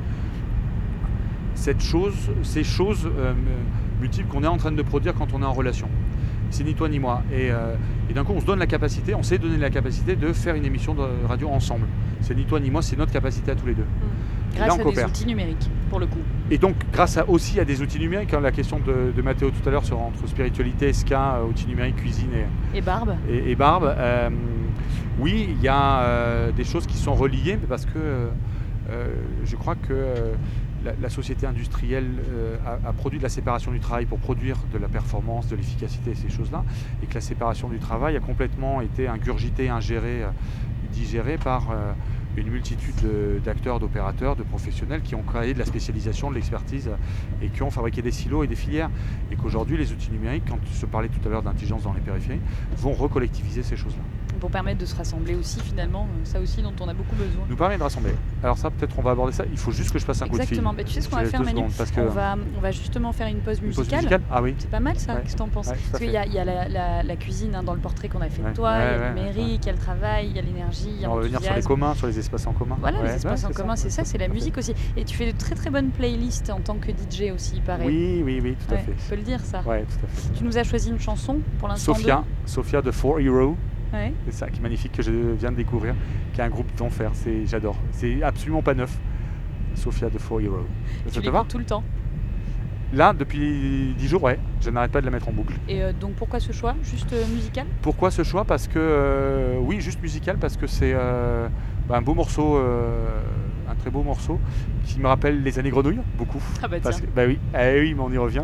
ces choses multiples qu'on est en train de produire quand on est en relation. C'est ni toi ni moi. Et d'un coup, on s'est donné la capacité de faire une émission de radio ensemble. C'est ni toi ni moi, c'est notre capacité à tous les deux. Grâce à des outils numériques, pour le coup. Et donc, grâce aussi à des outils numériques, la question de Mathéo tout à l'heure entre spiritualité, ska, outils numériques, cuisine et barbe. Et barbe. Oui, il y a des choses qui sont reliées, parce que je crois que la société industrielle a produit de la séparation du travail pour produire de la performance, de l'efficacité et ces choses-là, et que la séparation du travail a complètement été ingurgitée, ingérée, digérée par une multitude d'acteurs, d'opérateurs, de professionnels qui ont créé de la spécialisation, de l'expertise et qui ont fabriqué des silos et des filières. Et qu'aujourd'hui, les outils numériques, quand je parlais tout à l'heure d'intelligence dans les périphéries, vont recollectiviser ces choses-là. Pour permettre de se rassembler aussi, finalement, ça aussi dont on a beaucoup besoin. Nous permet de rassembler. Alors ça, peut-être on va aborder ça. Il faut juste que je passe un coup de fil. Exactement. Tu sais ce qu'on va faire, Manu ? On va justement faire une pause musicale. Ah oui. C'est pas mal ça, qu'est-ce que t'en penses ? Parce qu'il y a la cuisine dans le portrait qu'on a fait de toi, il y a le numérique, il y a le travail, il y a l'énergie, il y a l'enthousiasme. On va revenir sur les communs, sur les espaces en commun. Voilà, les espaces en commun, c'est ça, c'est la musique aussi. Et tu fais de très très bonnes playlists en tant que DJ aussi, il paraît. Oui, tout à fait. Tu peux le dire ça. Ouais, tout à fait. Tu nous as choisi une chanson pour l'instant. Sophia de 4 Hero. Ouais. C'est ça, qui est magnifique, que je viens de découvrir, qui est un groupe d'enfer. J'adore. C'est absolument pas neuf. Sophia de Four Heroes. Tu Ça te va? l'écoutes tout le temps. Là, depuis 10 jours, ouais. Je n'arrête pas de la mettre en boucle. Et donc pourquoi ce choix? Juste musical? Pourquoi ce choix? Parce que, oui, juste musical, parce que c'est un beau morceau, un très beau morceau, qui me rappelle les années Grenouille, beaucoup. Ah bah Parce tiens. que, oui, oui, mais on y revient.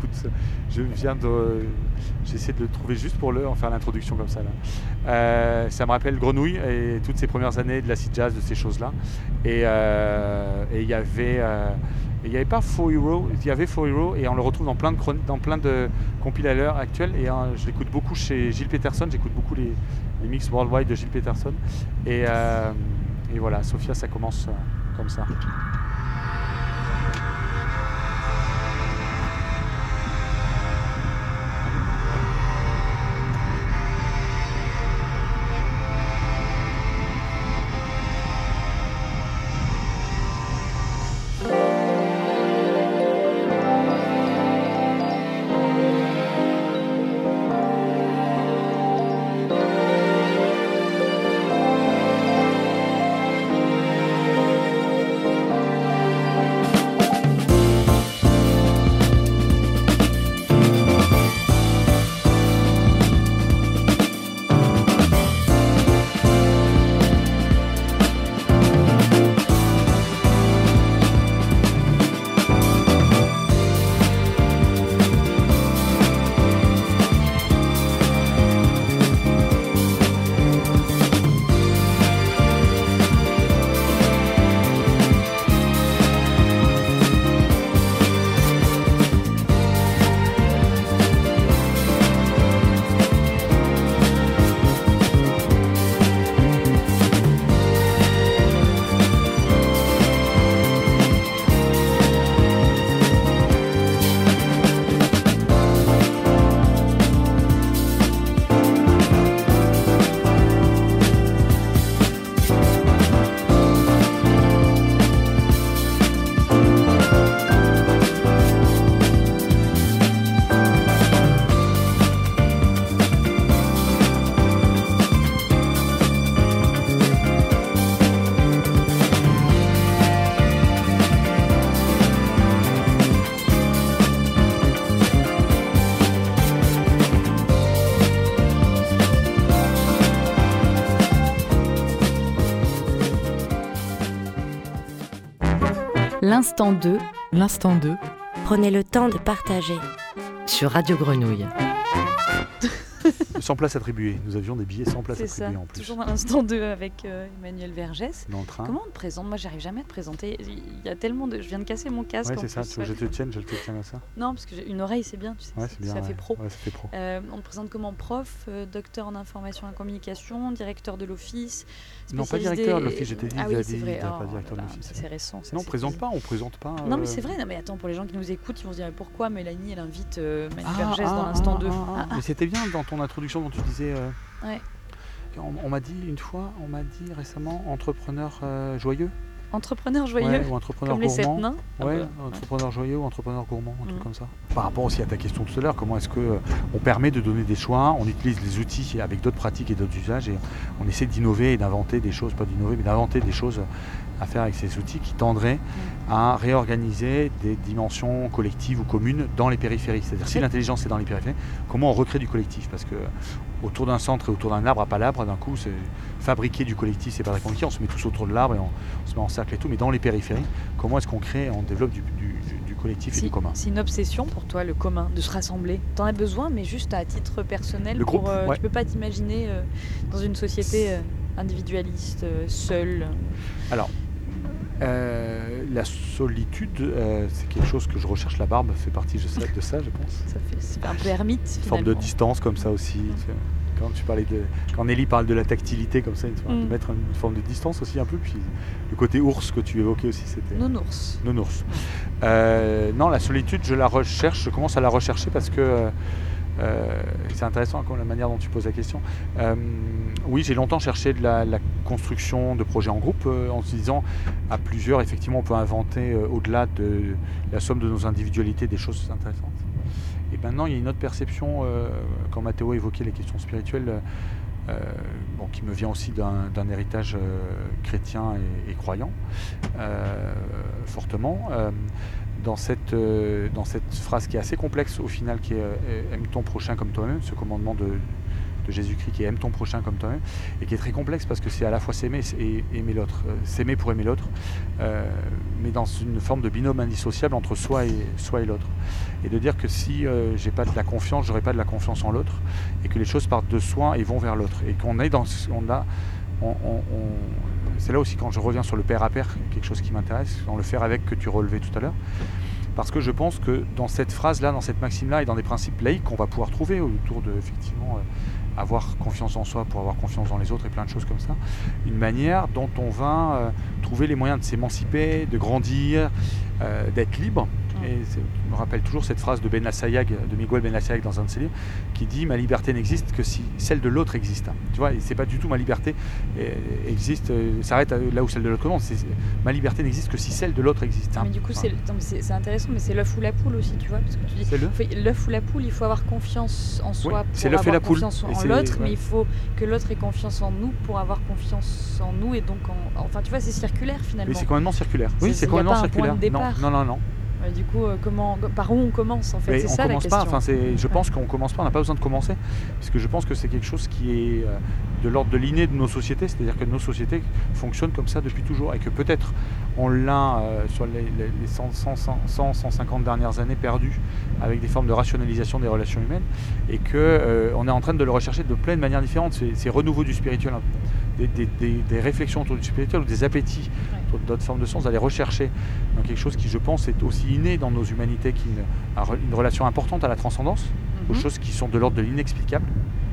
J'essaie de le trouver juste pour en faire l'introduction comme ça. Là. Ça me rappelle Grenouille et toutes ces premières années de l'acid jazz, de ces choses-là. Et il y avait... il n'y avait pas Four Heroes, il y avait Four Heroes et on le retrouve dans plein de compiles à l'heure actuelle. Et je l'écoute beaucoup chez Gilles Peterson, j'écoute beaucoup les mix worldwide de Gilles Peterson. Et voilà, Sophia, ça commence comme ça. L'instant 2. L'instant 2. Prenez le temps de partager. Sur Radio Grenouille. Sans place attribuée. Nous avions des billets sans place C'est attribuée ça, en plus. toujours dans l'instant 2 avec Emmanuel Vergès. Dans le train. Comment on te présente? Moi, j'arrive jamais à te présenter. Il y a tellement de... Je viens de casser mon casque. Ouais, en c'est ça. plus, Tu veux que je te tienne à ça? Non, parce que une oreille, c'est bien, tu sais. Ouais, c'est bien, ça fait pro. Ouais, ça fait pro. On te présente comment? Prof, docteur en information et communication, directeur de l'office. Non, pas directeur de l'office, j'étais dit. Ah oui, c'est vrai. Pas directeur de l'office. C'est récent. Ça, non, on présente pas. Non, mais c'est vrai. Non, mais attends, pour les gens qui nous écoutent, ils vont se dire pourquoi Mélanie, elle invite Emmanuel Vergès dans l'instant 2. Mais c'était bien dans ton introduction dont tu disais. Ouais. On m'a dit récemment entrepreneur joyeux. Entrepreneur joyeux, ouais, ou entrepreneur comme gourmand. les 7 nains. Ouais, entrepreneur joyeux ou entrepreneur gourmand, un truc comme ça. Par rapport aussi à ta question tout à l'heure, comment est-ce qu'on permet de donner des choix, on utilise les outils avec d'autres pratiques et d'autres usages et on essaie d'innover et d'inventer des choses, pas d'innover, mais d'inventer des choses à faire avec ces outils qui tendraient à réorganiser des dimensions collectives ou communes dans les périphéries. C'est-à-dire si l'intelligence est dans les périphéries, comment on recrée du collectif? Parce que autour d'un centre et autour d'un arbre à palabre, d'un coup, c'est fabriquer du collectif, c'est pas très compliqué. On se met tous autour de l'arbre et on se met en cercle et tout. Mais dans les périphéries, comment est-ce qu'on crée et on développe du collectif et du commun? C'est une obsession pour toi, le commun, de se rassembler. T'en as besoin, mais juste à titre personnel. Le groupe, ouais. Tu peux pas t'imaginer dans une société individualiste, seule. Alors, la solitude, c'est quelque chose que je recherche. La barbe fait partie de ça, je pense. C'est un peu ermite, une forme de distance comme ça aussi. Quand tu parlais quand Nelly parle de la tactilité comme ça, de mettre une forme de distance aussi un peu. Puis le côté ours que tu évoquais aussi, c'était nounours. Non, la solitude, je la recherche. Je commence à la rechercher parce que c'est intéressant la manière dont tu poses la question. Oui, j'ai longtemps cherché de la construction de projets en groupe en se disant à plusieurs, effectivement, on peut inventer au-delà de la somme de nos individualités des choses intéressantes. Et maintenant, il y a une autre perception, quand Matteo évoquait les questions spirituelles, qui me vient aussi d'un héritage chrétien et croyant, fortement. Dans cette phrase qui est assez complexe au final, qui est aime ton prochain comme toi-même, ce commandement de Jésus-Christ qui est aime ton prochain comme toi-même, et qui est très complexe parce que c'est à la fois s'aimer et aimer l'autre, s'aimer pour aimer l'autre, mais dans une forme de binôme indissociable entre soi et l'autre, et de dire que si j'ai pas de la confiance, j'aurai pas de la confiance en l'autre, et que les choses partent de soi et vont vers l'autre, et qu'on est c'est là aussi quand je reviens sur le pair à pair, quelque chose qui m'intéresse, dans le faire avec que tu relevais tout à l'heure, parce que je pense que dans cette phrase-là, dans cette maxime-là, et dans des principes laïques qu'on va pouvoir trouver autour de, effectivement, avoir confiance en soi pour avoir confiance dans les autres et plein de choses comme ça, une manière dont on va trouver les moyens de s'émanciper, de grandir, d'être libre. Et je me rappelle toujours cette phrase de Miguel Benassayag dans un de ses livres, qui dit « Ma liberté n'existe que si celle de l'autre existe ». Tu vois, et c'est pas du tout ma liberté existe, s'arrête là où celle de l'autre commence. Ma liberté n'existe que si celle de l'autre existe. Mais du coup, c'est intéressant, mais c'est l'œuf ou la poule aussi, tu vois, parce que tu dis l'œuf ou la poule, il faut avoir confiance en soi pour avoir confiance en l'autre, mais il faut que l'autre ait confiance en nous pour avoir confiance en nous, et donc enfin, tu vois, c'est circulaire finalement. Oui, c'est complètement circulaire. Oui, c'est complètement circulaire. Non. Du coup, par où on commence en fait? Mais c'est ça la question. Je pense qu'on commence pas, on n'a pas besoin de commencer, parce que je pense que c'est quelque chose qui est de l'ordre de l'inné de nos sociétés, c'est-à-dire que nos sociétés fonctionnent comme ça depuis toujours, et que peut-être on l'a sur les 150 dernières années perdu avec des formes de rationalisation des relations humaines, et qu'on est en train de le rechercher de plein de manières différentes, ces renouveaux du spirituel, des réflexions autour du spirituel ou des appétits autour d'autres formes de sens, d'aller rechercher dans quelque chose qui, je pense, est aussi inné dans nos humanités, qui a une relation importante à la transcendance, aux choses qui sont de l'ordre de l'inexplicable.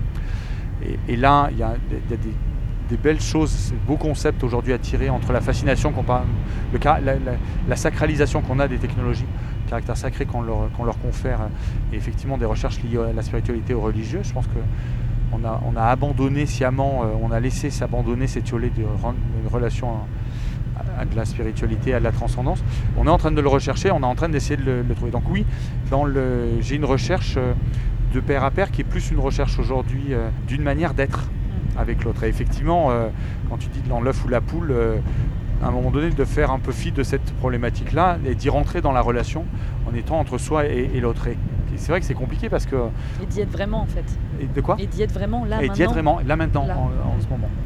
Et là, il y a des belles choses, des beaux concepts aujourd'hui à tirer entre la fascination qu'on parle, la sacralisation qu'on a des technologies, le caractère sacré qu'on leur confère, et effectivement des recherches liées à la spiritualité ou religieux. Je pense qu'on a abandonné sciemment, on a laissé s'abandonner cette iolée de relation à de la spiritualité, à de la transcendance. On est en train de le rechercher, on est en train d'essayer de le trouver. Donc oui, j'ai une recherche de pair à pair qui est plus une recherche aujourd'hui d'une manière d'être avec l'autre. Et effectivement, quand tu dis dans l'œuf ou la poule, à un moment donné, de faire un peu fi de cette problématique-là et d'y rentrer dans la relation en étant entre soi et l'autre. Et c'est vrai que c'est compliqué parce que... Et d'y être vraiment, en fait. Et de quoi ? Et d'y être vraiment là, maintenant. Et d'y être vraiment là, maintenant, en ce moment.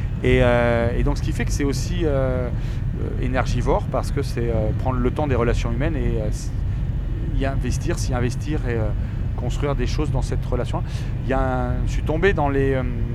Et donc ce qui fait que c'est aussi énergivore, parce que c'est prendre le temps des relations humaines et s'y investir et construire des choses dans cette relation. Je suis tombé dans mes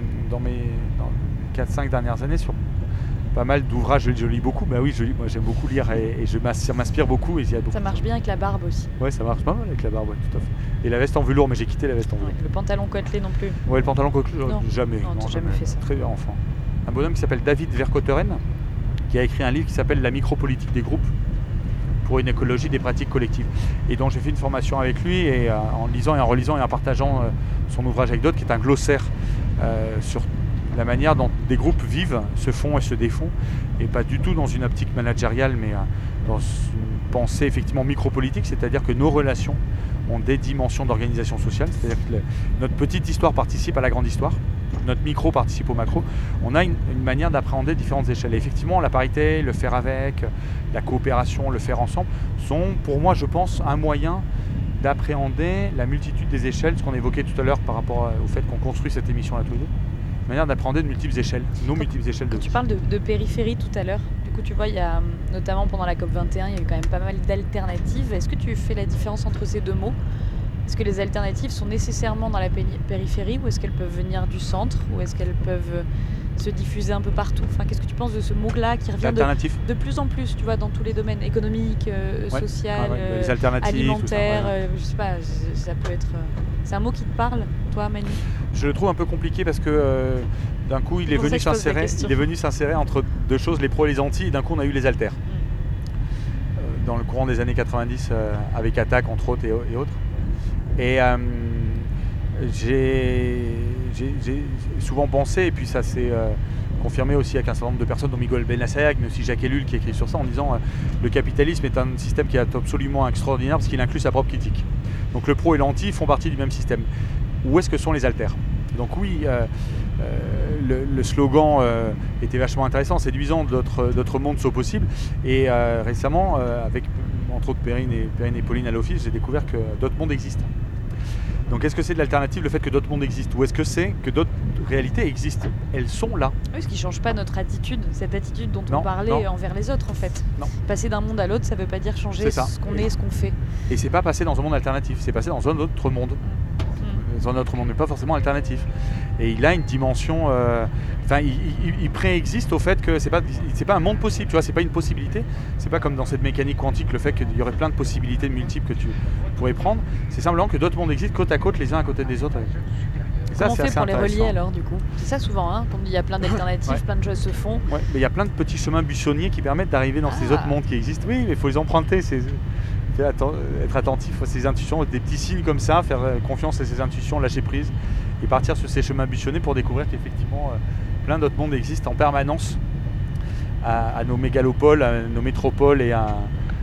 4-5 dernières années sur pas mal d'ouvrages, je lis beaucoup, bah oui, moi j'aime beaucoup lire et ça m'inspire beaucoup. Ça marche bien avec la barbe aussi. Ouais, ça marche pas mal avec la barbe, ouais, tout à fait. Et la veste en velours, mais j'ai quitté la veste en velours. Le pantalon côtelé non plus. Ouais, le pantalon côtelé, jamais. Non, t'as jamais fait ça. Très enfant. Un bonhomme qui s'appelle David Vercotteren, qui a écrit un livre qui s'appelle La micropolitique des groupes pour une écologie des pratiques collectives, et dont j'ai fait une formation avec lui, et en lisant et en relisant et en partageant son ouvrage avec d'autres, qui est un glossaire sur la manière dont des groupes vivent, se font et se défont, et pas du tout dans une optique managériale, mais dans une pensée effectivement micropolitique, c'est-à-dire que nos relations ont des dimensions d'organisation sociale, c'est-à-dire que notre petite histoire participe à la grande histoire, notre micro participe au macro. On a une manière d'appréhender différentes échelles. Et effectivement, la parité, le faire avec, la coopération, le faire ensemble, sont pour moi, je pense, un moyen d'appréhender la multitude des échelles, ce qu'on évoquait tout à l'heure par rapport au fait qu'on construit cette émission là tous les deux. Une manière d'appréhender de multiples échelles, multiples échelles de vie. Tu parles de périphérie tout à l'heure. Du coup, tu vois, il y a, notamment pendant la COP21, il y a eu quand même pas mal d'alternatives. Est-ce que tu fais la différence entre ces deux mots ? Est-ce que les alternatives sont nécessairement dans la périphérie, ou est-ce qu'elles peuvent venir du centre, ou est-ce qu'elles peuvent se diffuser un peu partout ? Enfin, qu'est-ce que tu penses de ce mot-là qui revient de plus en plus, tu vois, dans tous les domaines, économiques, social, les alternatives, alimentaire, tout ça, je sais pas, ça peut être... C'est un mot qui te parle, toi, Manu ? Je le trouve un peu compliqué parce que d'un coup, il est venu s'insérer entre deux choses, les pros et les anti, et d'un coup, on a eu les alters. Dans le courant des années 90, avec Attaque, entre autres, et autres. Et j'ai souvent pensé, et puis ça s'est confirmé aussi avec un certain nombre de personnes, dont Miguel Benassayag, mais aussi Jacques Ellul qui écrit sur ça, en disant le capitalisme est un système qui est absolument extraordinaire parce qu'il inclut sa propre critique. Donc le pro et l'anti font partie du même système. Où est-ce que sont les alters ? Donc oui, le slogan était vachement intéressant, séduisant, d'autres mondes sont possibles. Et récemment, avec entre autres Perrine et Pauline à l'office, j'ai découvert que d'autres mondes existent. Donc est-ce que c'est de l'alternative, le fait que d'autres mondes existent, ou est-ce que c'est que d'autres réalités existent? Elles sont là. Oui, ce qui ne change pas notre attitude, cette attitude dont Non, on parlait envers les autres en fait. Non. Passer d'un monde à l'autre, ça ne veut pas dire changer ce qu'on est, ce qu'on fait. Et c'est pas passer dans un monde alternatif, c'est passer dans un autre monde. Dans un autre monde, mais pas forcément alternatif. Et il a une dimension... il préexiste au fait que c'est pas un monde possible, tu vois, c'est pas une possibilité. C'est pas comme dans cette mécanique quantique, le fait qu'il y aurait plein de possibilités multiples que tu pourrais prendre. C'est simplement que d'autres mondes existent côte à côte, les uns à côté des autres. Et comment on fait pour les relier alors du coup? C'est ça souvent, hein, quand il y a plein d'alternatives, plein de choses se font. Ouais, mais il y a plein de petits chemins buissonniers qui permettent d'arriver dans ces autres mondes qui existent. Oui, mais il faut les emprunter, être attentif à ces intuitions, des petits signes comme ça, faire confiance à ces intuitions, lâcher prise et partir sur ces chemins buissonnés pour découvrir qu'effectivement plein d'autres mondes existent en permanence à nos mégalopoles, à nos métropoles et à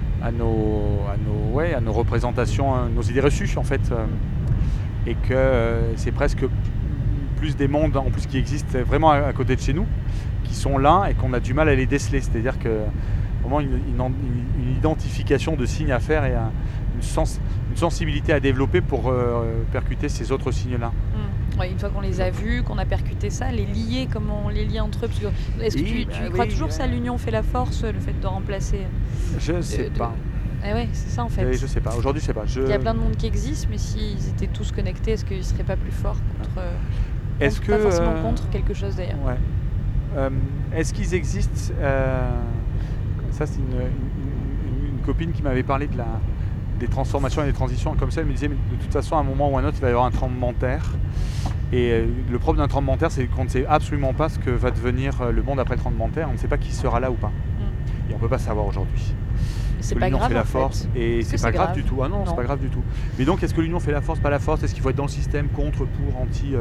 nos représentations, à nos idées reçues en fait. Et que c'est presque plus des mondes en plus qui existent vraiment à côté de chez nous, qui sont là et qu'on a du mal à les déceler. C'est-à-dire que vraiment une identification de signes à faire et une sensibilité à développer pour percuter ces autres signes-là. Ouais, une fois qu'on les a vus, qu'on a percuté ça, les lier, comment on les lie entre eux? Est-ce que tu crois toujours ça, l'union fait la force, le fait de remplacer? Je sais pas. Ah ouais, c'est ça en fait. Je sais pas, aujourd'hui je sais pas. Il y a plein de mondes qui existent, mais s'ils étaient tous connectés, est-ce qu'ils seraient pas plus forts contre... pas forcément contre quelque chose d'ailleurs. Ouais. Est-ce qu'ils existent Ça c'est une copine qui m'avait parlé des transformations et des transitions comme ça. Elle me disait, mais de toute façon à un moment ou à un autre il va y avoir un tremblement de terre. Et le propre d'un tremblement de terre, c'est qu'on ne sait absolument pas ce que va devenir le monde après le tremblement de terre. On ne sait pas qui sera là ou pas. Et on ne peut pas savoir aujourd'hui. C'est pas grave, fait la force et c'est pas grave du tout. Ah non, c'est pas grave du tout. Mais donc est-ce que l'union fait la force, pas la force? Est-ce qu'il faut être dans le système, contre, pour, anti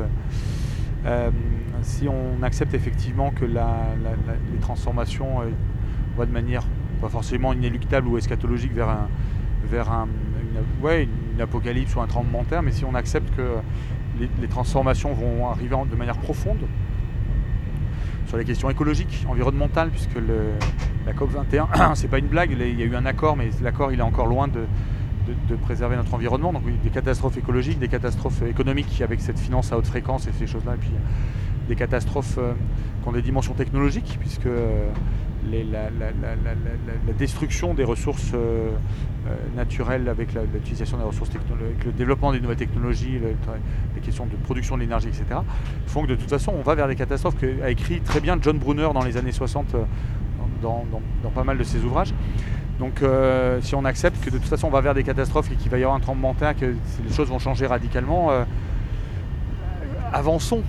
si on accepte effectivement que les transformations vont de manière pas forcément inéluctable ou eschatologique vers une apocalypse ou un tremblement de terre, mais si on accepte que les transformations vont arriver de manière profonde sur les questions écologiques, environnementales, puisque la COP21, c'est pas une blague, il y a eu un accord, mais l'accord il est encore loin de préserver notre environnement. Donc oui, des catastrophes écologiques, des catastrophes économiques avec cette finance à haute fréquence et ces choses-là, et puis des catastrophes qui ont des dimensions technologiques, puisque la destruction des ressources naturelles avec l'utilisation des ressources technologiques, le développement des nouvelles technologies, les questions de production de l'énergie, etc., font que de toute façon on va vers des catastrophes qu'a écrit très bien John Brunner dans les années 60 dans pas mal de ses ouvrages. Donc si on accepte que de toute façon on va vers des catastrophes et qu'il va y avoir un tremblement de terre, que les choses vont changer radicalement, avançons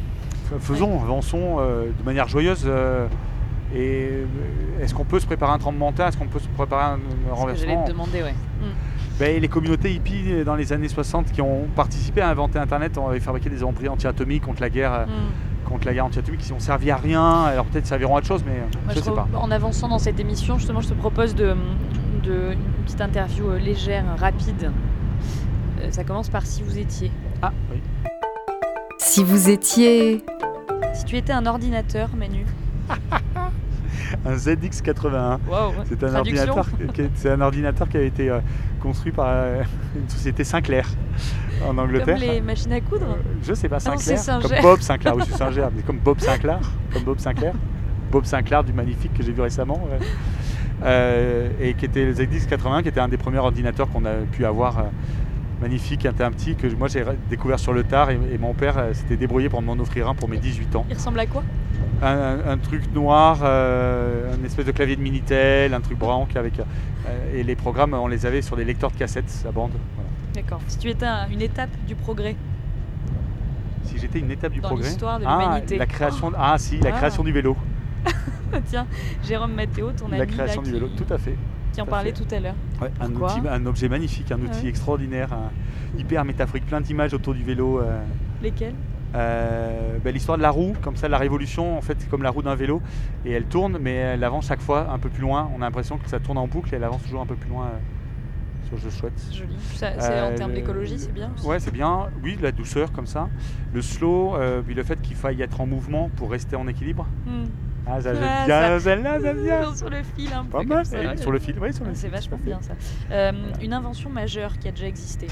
de manière joyeuse. Et est-ce qu'on peut se préparer un tremblement de terre? Est-ce qu'on peut se préparer un renversement? C'est ce que j'allais te demander, ouais. Les communautés hippies dans les années 60 qui ont participé à inventer Internet ont fabriqué des ampoules anti-atomiques contre la guerre anti-atomique qui n'ont servi à rien. Alors peut-être serviront à autre chose, mais je sais pas. En avançant dans cette émission, justement, je te propose une petite interview légère, rapide. Ça commence par si vous étiez. Ah oui. Si vous étiez... Si tu étais un ordinateur, Manu. Un ZX81. Wow, c'est un ordinateur qui a été construit par une société Sinclair en Angleterre. Comme les machines à coudre. Je sais pas, Sinclair. Non, c'est comme Bob Sinclair, oui, c'est Sinclair, mais comme Bob Sinclair. Bob Sinclair du Magnifique que j'ai vu récemment. Et qui était le ZX81, qui était un des premiers ordinateurs qu'on a pu avoir. Magnifique, qui était un petit que moi j'ai découvert sur le tard et mon père s'était débrouillé pour m'en offrir un pour mes 18 ans. Il ressemble à quoi? Un truc noir, un espèce de clavier de Minitel, un truc blanc avec et les programmes on les avait sur des lecteurs de cassettes à bande. Voilà. D'accord. Si tu étais une étape du progrès. Si j'étais une étape du dans progrès. L'histoire de l'humanité. La création. La création du vélo. Tiens, Jérôme Mathéo, ton ami. La création du vélo, tout à fait. Qui en parlait tout à l'heure. Ouais, un objet magnifique, un outil extraordinaire, hyper métaphorique, plein d'images autour du vélo. Lesquelles? L'histoire de la roue, comme ça, la révolution, en fait, c'est comme la roue d'un vélo, et elle tourne, mais elle avance chaque fois un peu plus loin. On a l'impression que ça tourne en boucle, et elle avance toujours un peu plus loin chose chouette. Joli. C'est en termes d'écologie, c'est bien aussi. Ouais, c'est bien. Oui, la douceur comme ça. Le slow, puis le fait qu'il faille être en mouvement pour rester en équilibre. Ah, ça, j'aime bien, celle-là, j'aime bien. Sur le fil, un peu. Pas mal. Comme ça, Sur le fil, oui, sur le fil. C'est vachement bien ça. Une invention majeure qui a déjà existé.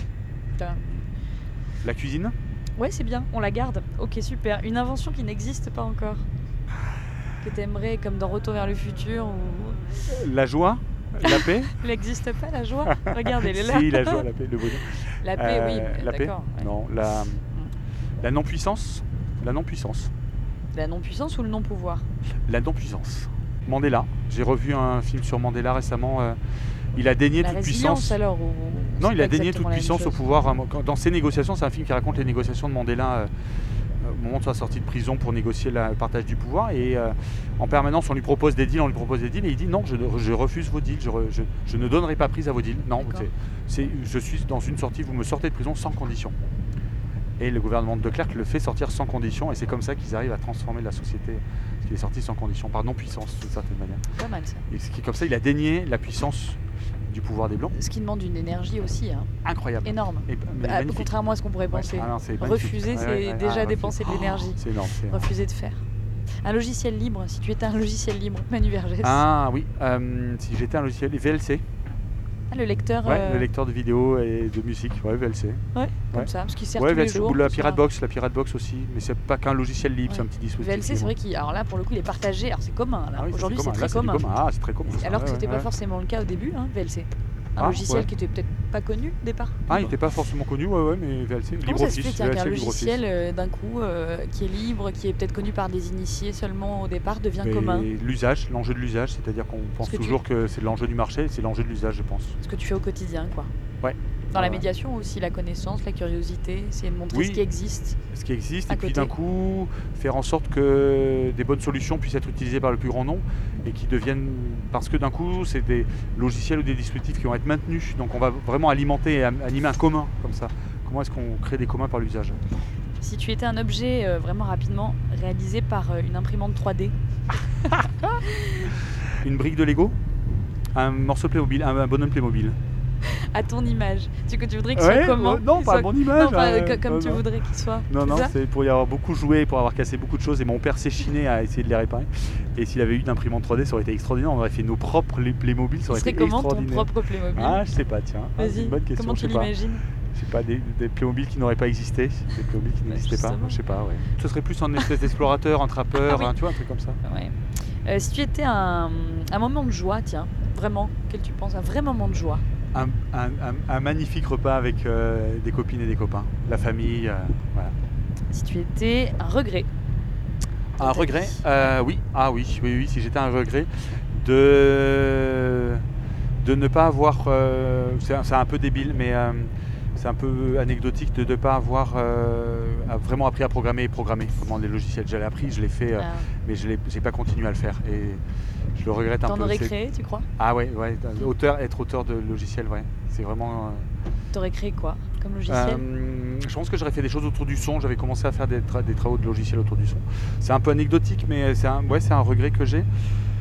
La cuisine. Ouais, c'est bien, on la garde. Ok, super. Une invention qui n'existe pas encore. Que t'aimerais, comme dans Retour vers le futur ou... La joie, la paix. Il n'existe pas la joie. Regarde, elle est là. Si, la joie, la paix, le bonheur. La paix, oui, la d'accord. Paix. Ouais. Non, la non-puissance. La non-puissance. La non-puissance ou le non-pouvoir? La non-puissance. Mandela. J'ai revu un film sur Mandela récemment. Il a dénié toute puissance. Alors, ou... Non, il a dénié toute puissance au pouvoir. Dans ses négociations, c'est un film qui raconte les négociations de Mandela au moment de sa sortie de prison pour négocier le partage du pouvoir. Et en permanence, on lui propose des deals, et il dit non, je refuse vos deals, je ne donnerai pas prise à vos deals. Non, je suis dans une sortie, vous me sortez de prison sans condition. Et le gouvernement de Klerk le fait sortir sans condition, et c'est comme ça qu'ils arrivent à transformer la société, parce qu'il est sorti sans condition, par non-puissance, d'une certaine manière. Pas mal ça. Et c'est comme ça, il a dénié la puissance du pouvoir des Blancs. Ce qui demande une énergie aussi. Hein. Incroyable. Énorme. Contrairement à ce qu'on pourrait penser. Ouais. Ah non, refuser, c'est déjà dépenser de l'énergie. C'est énorme. Refuser de faire. Un logiciel libre, si tu étais un logiciel libre, Manu Vergès. Ah oui, si j'étais un logiciel VLC. Ah, le lecteur. Ouais, le lecteur de vidéos et de musique, ouais, VLC. Ouais, comme ça, parce qu'il sert tous les jours. Ou la Pirate Box aussi, mais c'est pas qu'un logiciel libre, c'est un petit dispositif. VLC, c'est vrai qu'il, alors là, pour le coup, il est partagé. Alors c'est commun. Là. Oui, aujourd'hui, c'est très commun. Ah, c'est très commun. Alors que c'était pas forcément le cas au début, hein, VLC. Un logiciel qui était peut-être pas connu au départ. Ah, il n'était pas forcément connu, mais VLC. Comment ça se fait qu'il y a un logiciel d'un coup qui est libre, qui est peut-être connu par des initiés seulement au départ, devient commun? L'enjeu de l'usage, c'est-à-dire qu'on pense toujours que c'est l'enjeu du marché, c'est l'enjeu de l'usage, je pense. Ce que tu fais au quotidien, quoi. Ouais. Dans la médiation aussi, la connaissance, la curiosité, c'est de montrer ce qui existe. Ce qui existe, et puis d'un coup, faire en sorte que des bonnes solutions puissent être utilisées par le plus grand nombre et qui deviennent. Parce que d'un coup, c'est des logiciels ou des dispositifs qui vont être maintenus. Donc on va vraiment alimenter et animer un commun comme ça. Comment est-ce qu'on crée des communs par l'usage? Si tu étais un objet vraiment rapidement réalisé par une imprimante 3D. Une brique de Lego? Un morceau de Playmobil, un bonhomme Playmobil. À ton image. Tu voudrais qu'il soit comment? Non, pas à mon image. Non, comme tu voudrais qu'il soit. Non, c'est pour y avoir beaucoup joué, pour avoir cassé beaucoup de choses. Et mon père s'est chiné à essayer de les réparer. Et s'il avait eu une imprimante 3D, ça aurait été extraordinaire. On aurait fait nos propres Playmobil, ça aurait été extraordinaire. Comment ton propre Playmobil? Ah, je sais pas, tiens. Vas-y, bonne question, comment tu l'imagines? Je sais pas, des Playmobil qui n'auraient pas existé. Des Playmobil qui n'existaient pas. Je sais pas, ouais. Ce serait plus un espèce d'explorateur, un trappeur, tu vois, un truc comme ça. Ouais. Si tu étais un moment de joie, tiens, vraiment, quel tu penses? Un vrai moment de joie? Un magnifique repas avec des copines et des copains, la famille, voilà. Si tu étais un regret? Un regret? Oui, si j'étais un regret de ne pas avoir, c'est un peu débile, mais c'est un peu anecdotique de ne pas avoir vraiment appris à programmer. Vraiment, les logiciels, j'avais appris, je l'ai fait, mais je n'ai pas continué à le faire. Et je le regrette un peu. T'en aurais créé, tu crois? Ah ouais, être auteur de logiciel, ouais. C'est vraiment... T'aurais créé quoi comme logiciel? Je pense que j'aurais fait des choses autour du son. J'avais commencé à faire des travaux de logiciel autour du son. C'est un peu anecdotique, mais c'est un regret que j'ai.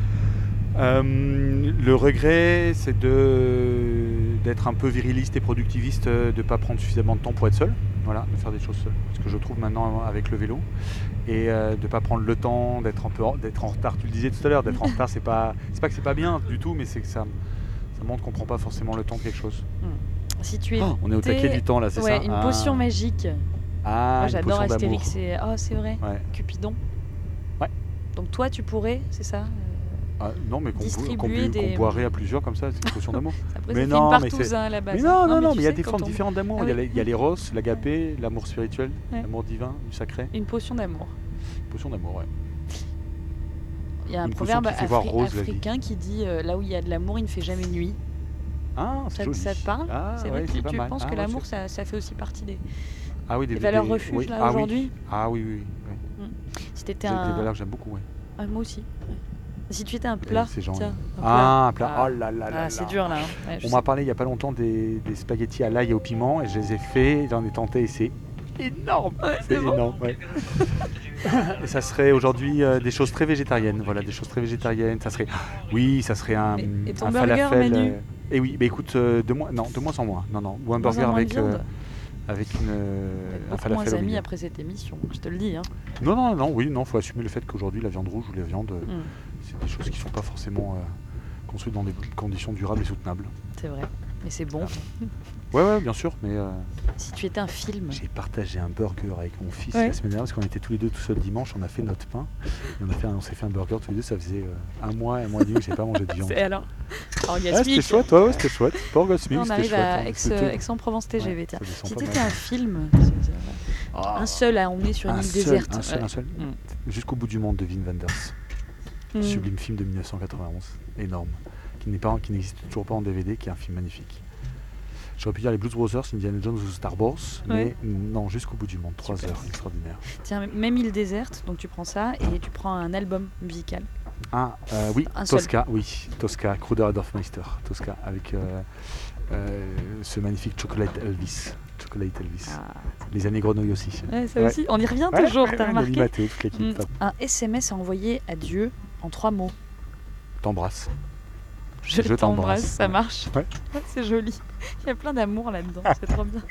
Le regret, c'est d'être un peu viriliste et productiviste, de ne pas prendre suffisamment de temps pour être seul, voilà, de faire des choses seul. Ce que je trouve maintenant avec le vélo, et de ne pas prendre le temps, d'être en retard. Tu le disais tout à l'heure, d'être en retard, c'est pas que c'est pas bien du tout, mais c'est que ça montre qu'on prend pas forcément le temps de quelque chose. Si tu es on est au taquet du temps là, c'est ça. Une potion magique. Ah, moi j'adore Astérix. C'est vrai. Ouais. Cupidon. Ouais. Donc toi tu pourrais, c'est ça? Non, mais qu'on boirait à plusieurs comme ça, c'est une potion d'amour. Mais non, mais c'est à la base. Mais non, mais il y a des formes différentes d'amour. Il y a l'éros, l'agapé, l'amour spirituel, l'amour divin, du sacré. Une potion d'amour. Une potion d'amour, ouais. Il y a un proverbe africain qui dit là où il y a de l'amour, il ne fait jamais nuit. Ah, c'est joli. Ça te parle? C'est vrai que tu penses que l'amour, ça fait aussi partie des valeurs refuges là aujourd'hui? Ah oui. Si t'étais des valeurs que j'aime beaucoup, oui. Moi aussi. Si tu étais un plat, un plat. Oh là là. C'est dur là. On m'a parlé il y a pas longtemps des spaghettis à l'ail et au piment et je les ai faits, j'en ai tenté et c'est énorme. C'est énorme. Ouais. Et ça serait aujourd'hui des choses très végétariennes. Voilà, des choses très végétariennes. Ça serait un et ton burger, falafel. Manu Et oui, écoute, de moins en moins. Non. Ou un burger avec une un beaucoup moins falafel au amis milieu. après cette émission, je te le dis. Hein. Non, faut assumer le fait qu'aujourd'hui la viande rouge ou la viande, c'est des choses qui sont pas forcément construites dans des conditions durables et soutenables. C'est vrai, mais c'est bon. Ouais, bien sûr, mais Si tu étais un film. j'ai partagé un burger avec mon fils la semaine dernière parce qu'on était tous les deux tout seuls dimanche, on a fait notre pain et on s'est fait un burger tous les deux, ça faisait un mois et demi que j'ai pas mangé de viande. Et alors Ah, orgasmique. c'était chouette, c'était chouette. Pas orgasmique, On c'était arrive chouette. à C'était- Aix-en-Provence TGV. Ouais, tiens. ça descend Si pas t'étais mal. un film, Ah. un seul à emmener sur une île déserte. Un seul. Mm. Jusqu'au bout du monde de Wim Wenders. Mm. Sublime film de 1991, énorme, qui n'existe toujours pas en DVD, qui est un film magnifique. J'aurais pu dire les Blues Brothers, Indiana Jones ou Star Wars, mais non, jusqu'au bout du monde, 3 Super. heures, extraordinaire. Tiens, même île déserte, donc tu prends ça et tu prends un album musical. Oui, Un seul. Tosca, Kruder et Dorfmeister, Tosca, avec ce magnifique Chocolate Elvis. Ah. Les années grenouilles aussi. Ouais, ça aussi, on y revient toujours, t'as remarqué. Lali Mateo, toute l'équipe, Un SMS à envoyer à Dieu en 3 mots. t'embrasse. Je Je t'embrasse, t'embrasse. ça marche. Ouais. Ouais, c'est joli. Il y a plein d'amour là-dedans, c'est trop bien.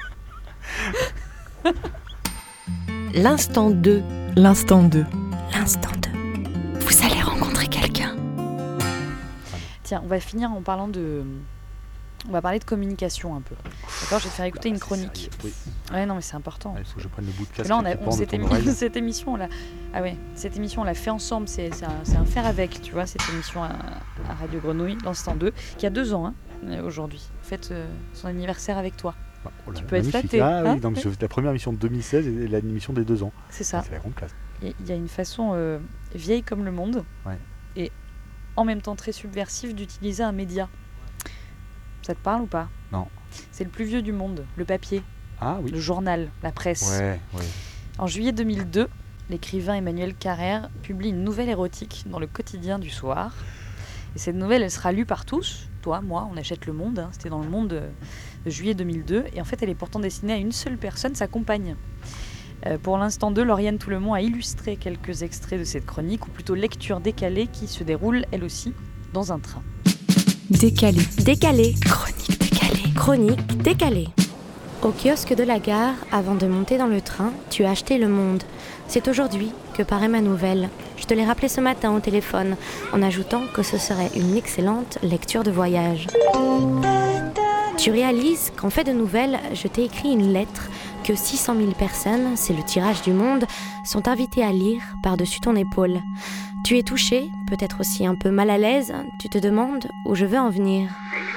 L'instant 2. L'instant 2. L'instant 2. Vous allez rencontrer quelqu'un. Tiens, on va finir en parlant de... On va parler de communication un peu. D'accord, je vais te faire écouter une chronique. Oui. Ouais, non, mais c'est important. Il faut que je prenne le bout de Parce casque. que là, qui pend de ton oreille. cette émission, on l'a fait ensemble. C'est un faire avec, tu vois, cette émission à Radio Grenouille, l'instant 2, qui a 2 ans aujourd'hui. Fête son anniversaire avec toi. Oh là, Tu peux être magnifique. flatté, Ah hein, oui, donc oui. la première émission de 2016 et l'émission des 2 ans. C'est ça. C'est la grande classe. Il y a une façon vieille comme le monde Ouais. et en même temps très subversive d'utiliser un média. Ça te parle ou pas? Non. C'est le plus vieux du monde, le papier, Ah oui. le journal, la presse. Ouais. En juillet 2002, l'écrivain Emmanuel Carrère publie une nouvelle érotique dans le quotidien du soir. Et cette nouvelle, elle sera lue par tous. Toi, moi, on achète Le Monde. C'était dans Le Monde de juillet 2002. Et en fait, elle est pourtant destinée à une seule personne, sa compagne. Pour l'instant 2, Lauriane Toulemont a illustré quelques extraits de cette chronique, ou plutôt lecture décalée, qui se déroule, elle aussi, dans un train. Décalé. Décalé. Chronique décalée. Chronique décalée. Au kiosque de la gare, avant de monter dans le train, tu as acheté Le Monde. C'est aujourd'hui que paraît ma nouvelle. Je te l'ai rappelé ce matin au téléphone, en ajoutant que ce serait une excellente lecture de voyage. Tu réalises qu'en fait de nouvelles, je t'ai écrit une lettre que 600 000 personnes, c'est le tirage du Monde, sont invitées à lire par-dessus ton épaule. Tu es touché, peut-être aussi un peu mal à l'aise, tu te demandes où je veux en venir.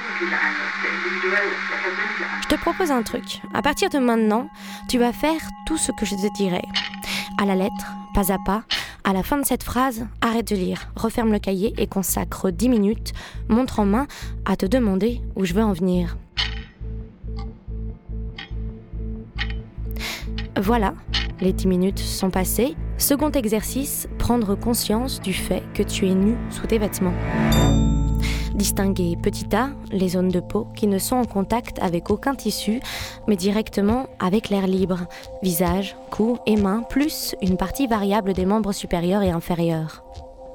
Je te propose un truc. À partir de maintenant, tu vas faire tout ce que je te dirai. À la lettre, pas à pas, à la fin de cette phrase, arrête de lire, referme le cahier et consacre 10 minutes, montre en main, à te demander où je veux en venir. Voilà, les 10 minutes sont passées. Second exercice, prendre conscience du fait que tu es nu sous tes vêtements. Distinguer petit a, les zones de peau qui ne sont en contact avec aucun tissu, mais directement avec l'air libre. Visage, cou et mains, plus une partie variable des membres supérieurs et inférieurs.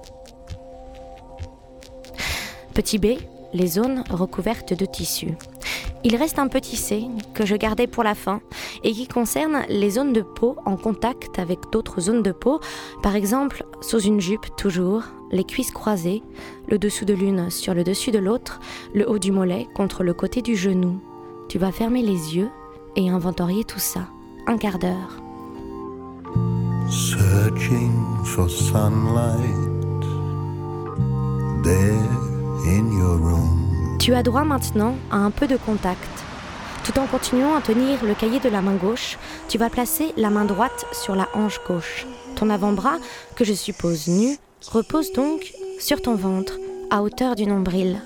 Petit b, les zones recouvertes de tissu. Il reste un petit c que je gardais pour la fin et qui concerne les zones de peau en contact avec d'autres zones de peau, par exemple sous une jupe toujours, les cuisses croisées, le dessous de l'une sur le dessus de l'autre, le haut du mollet contre le côté du genou. Tu vas fermer les yeux et inventorier tout ça. 1 quart d'heure. Searching for sunlight there in your room. Tu as droit maintenant à un peu de contact. Tout en continuant à tenir le cahier de la main gauche, tu vas placer la main droite sur la hanche gauche. Ton avant-bras, que je suppose nu, repose donc sur ton ventre, à hauteur du nombril.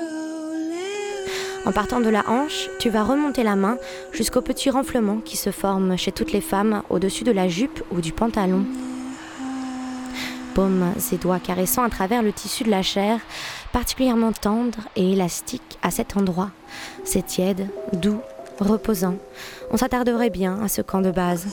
En partant de la hanche, tu vas remonter la main jusqu'au petit renflement qui se forme chez toutes les femmes au-dessus de la jupe ou du pantalon. Paumes et doigts caressant à travers le tissu de la chair, particulièrement tendre et élastique à cet endroit. C'est tiède, doux, reposant. On s'attarderait bien à ce camp de base.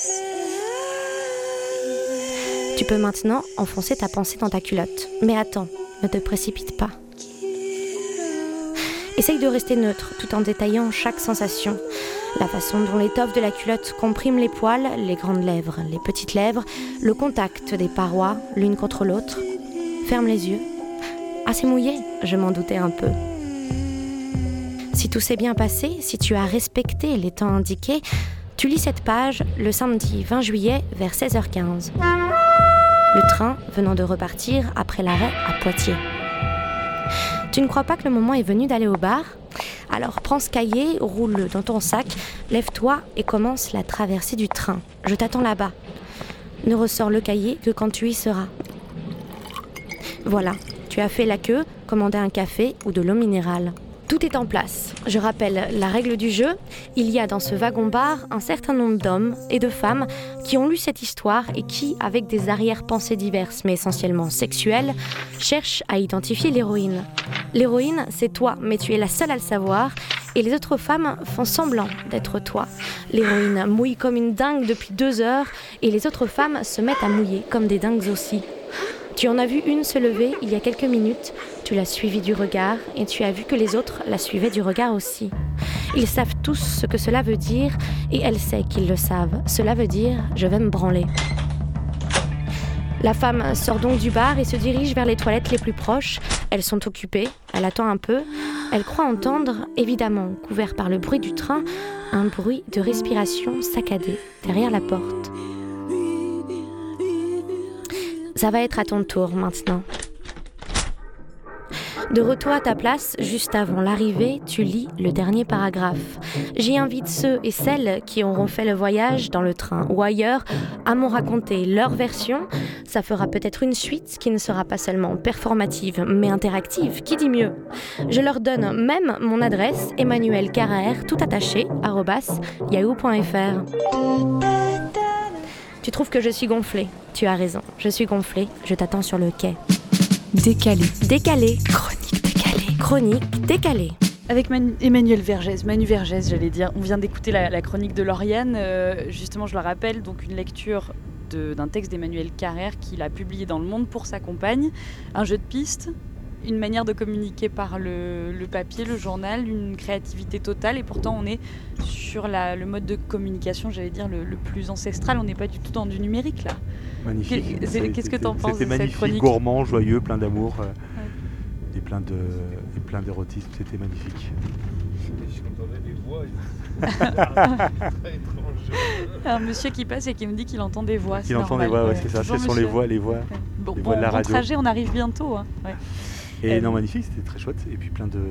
Tu peux maintenant enfoncer ta pensée dans ta culotte. Mais attends, ne te précipite pas. Essaye de rester neutre tout en détaillant chaque sensation. La façon dont l'étoffe de la culotte comprime les poils, les grandes lèvres, les petites lèvres, le contact des parois l'une contre l'autre. Ferme les yeux. Ah, c'est mouillé, je m'en doutais un peu. Si tout s'est bien passé, si tu as respecté les temps indiqués, tu lis cette page le samedi 20 juillet vers 16h15. Le train venant de repartir après l'arrêt à Poitiers. Tu ne crois pas que le moment est venu d'aller au bar ? Alors prends ce cahier, roule-le dans ton sac, lève-toi et commence la traversée du train. Je t'attends là-bas. Ne ressors le cahier que quand tu y seras. Voilà, tu as fait la queue, commandé un café ou de l'eau minérale. Tout est en place. Je rappelle la règle du jeu. Il y a dans ce wagon-bar un certain nombre d'hommes et de femmes qui ont lu cette histoire et qui, avec des arrière-pensées diverses mais essentiellement sexuelles, cherchent à identifier l'héroïne. L'héroïne, c'est toi, mais tu es la seule à le savoir et les autres femmes font semblant d'être toi. L'héroïne mouille comme une dingue depuis 2 heures et les autres femmes se mettent à mouiller comme des dingues aussi. Tu en as vu une se lever il y a quelques minutes, tu l'as suivie du regard et tu as vu que les autres la suivaient du regard aussi. Ils savent tous ce que cela veut dire et elle sait qu'ils le savent. Cela veut dire « je vais me branler ». La femme sort donc du bar et se dirige vers les toilettes les plus proches. Elles sont occupées, elle attend un peu. Elle croit entendre, évidemment couvert par le bruit du train, un bruit de respiration saccadée derrière la porte. Ça va être à ton tour maintenant. De retour à ta place, juste avant l'arrivée, tu lis le dernier paragraphe. J'y invite ceux et celles qui auront fait le voyage dans le train ou ailleurs à m'en raconter leur version. Ça fera peut-être une suite qui ne sera pas seulement performative mais interactive. Qui dit mieux ? Je leur donne même mon adresse, Emmanuel Carrère, tout attaché, @yahoo.fr. Tu trouves que je suis gonflée ? Tu as raison, je suis gonflée, je t'attends sur le quai. Décalé. Décalé. Chronique décalée. Chronique décalée. Avec Emmanuel Vergès, Manu Vergès, j'allais dire. On vient d'écouter la chronique de Lauriane. Justement, je la rappelle, donc une lecture d'un texte d'Emmanuel Carrère qu'il a publié dans Le Monde pour sa compagne. Un jeu de pistes, une manière de communiquer par le papier, le journal, une créativité totale. Et pourtant, on est sur le mode de communication, j'allais dire, le plus ancestral. On n'est pas du tout dans du numérique, là. Magnifique. Qu'est-ce que tu en penses de cette magnifique, chronique ? gourmand, joyeux, plein d'amour et plein d'érotisme. C'était magnifique. Un monsieur qui passe et qui me dit qu'il entend des voix. Qu'il entend des voix, ouais, c'est ça. Ce sont les voix Bon, de la radio. Bon trajet, on arrive bientôt. Hein. Ouais. Et non, magnifique, c'était très chouette. Et puis plein de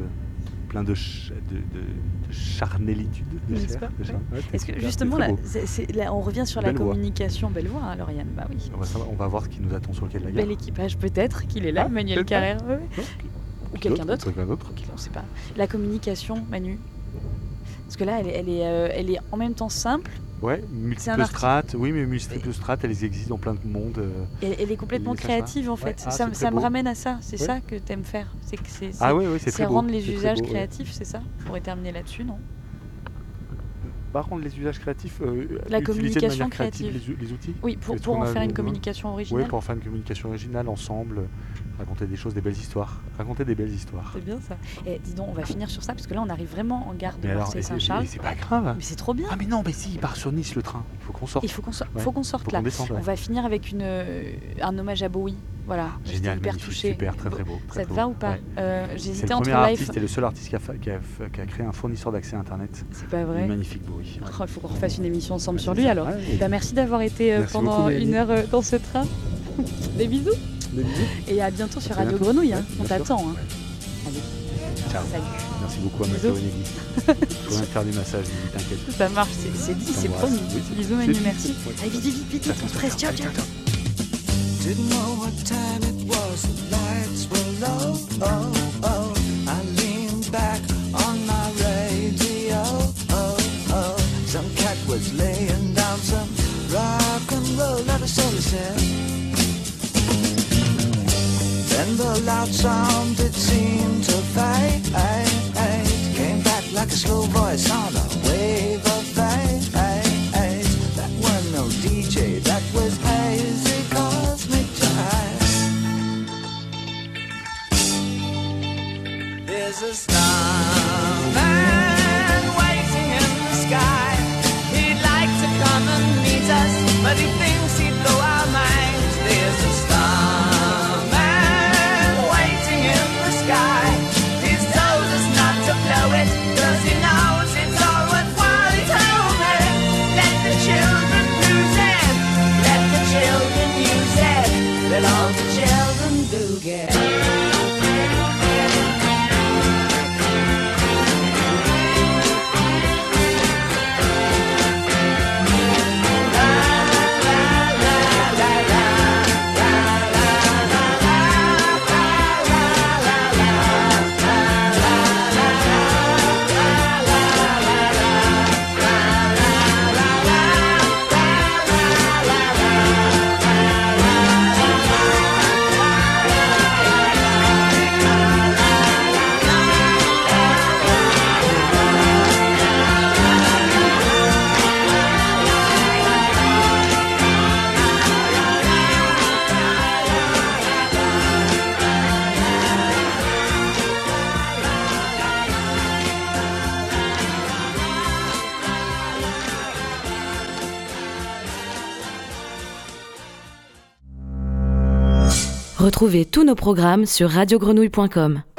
charnellitude, de chair. Est-ce que justement, là, on revient sur la communication. Belle voix, hein, Lauriane. Bah oui. On va voir ce qui nous attend sur le quai de la gare. Bel équipage, peut-être qu'il est là, Emmanuel Carrère. Ou quelqu'un d'autre. On ne sait pas. La communication, Manu. Parce que là, elle est en même temps simple. Ouais, multiples strates. Oui, mais multiples strates, elles existent dans plein de mondes. Elle est complètement créative, en fait. Ouais. Ça me ramène à ça. C'est ça que tu aimes faire. C'est rendre les usages créatifs, c'est ça ? On pourrait terminer là-dessus, non ? Pas rendre les usages créatifs, la communication créative, les outils. Oui, pour en faire une communication originale. Oui, pour en faire une communication originale ensemble, raconter des choses, des belles histoires. Raconter des belles histoires. C'est bien ça. Et dis donc, on va finir sur ça parce que là, on arrive vraiment en gare de Marseille-Saint-Charles. Mais c'est pas grave. Mais c'est trop bien. Ah mais non, mais si, il part sur Nice le train. Il faut qu'on sorte. Faut qu'on sorte là. On va finir avec un hommage à Bowie. Voilà, génial, hyper touché. Super, très très beau. Ça te va ou pas ? J'hésitais entre live. C'est le premier artiste et le seul artiste qui a créé un fournisseur d'accès à Internet. C'est pas vrai. Magnifique Bowie. Il faut qu'on refasse une émission ensemble sur lui alors. Merci d'avoir été pendant une heure dans ce train. Des bisous. Et à bientôt sur Radio Grenouille. On t'attend. Allez. Ciao. Salut. Merci beaucoup à Mathieu Onegui. Je viens de faire du massage, t'inquiète. Ça marche, c'est dit, c'est promis. Bisous Manu, merci. Allez, vite, on se presse. Ciao. Didn't know what time it was, the lights were low, I leaned back on my radio, some cat was laying down some rock and roll, not a soul is here. Then the loud sound, it seemed to fade, came back like a slow voice on a wave of fade. That was no DJ, that was hazy. There's There's a starman waiting in the sky. He'd like to come and meet us, but he thinks he'd blow our minds. There's a starman waiting in the sky. He's told us not to blow it, 'cause he knows it's all worthwhile. He told me, let the children use it, let the children use it, let all the children do get. Retrouvez tous nos programmes sur radiogrenouille.com.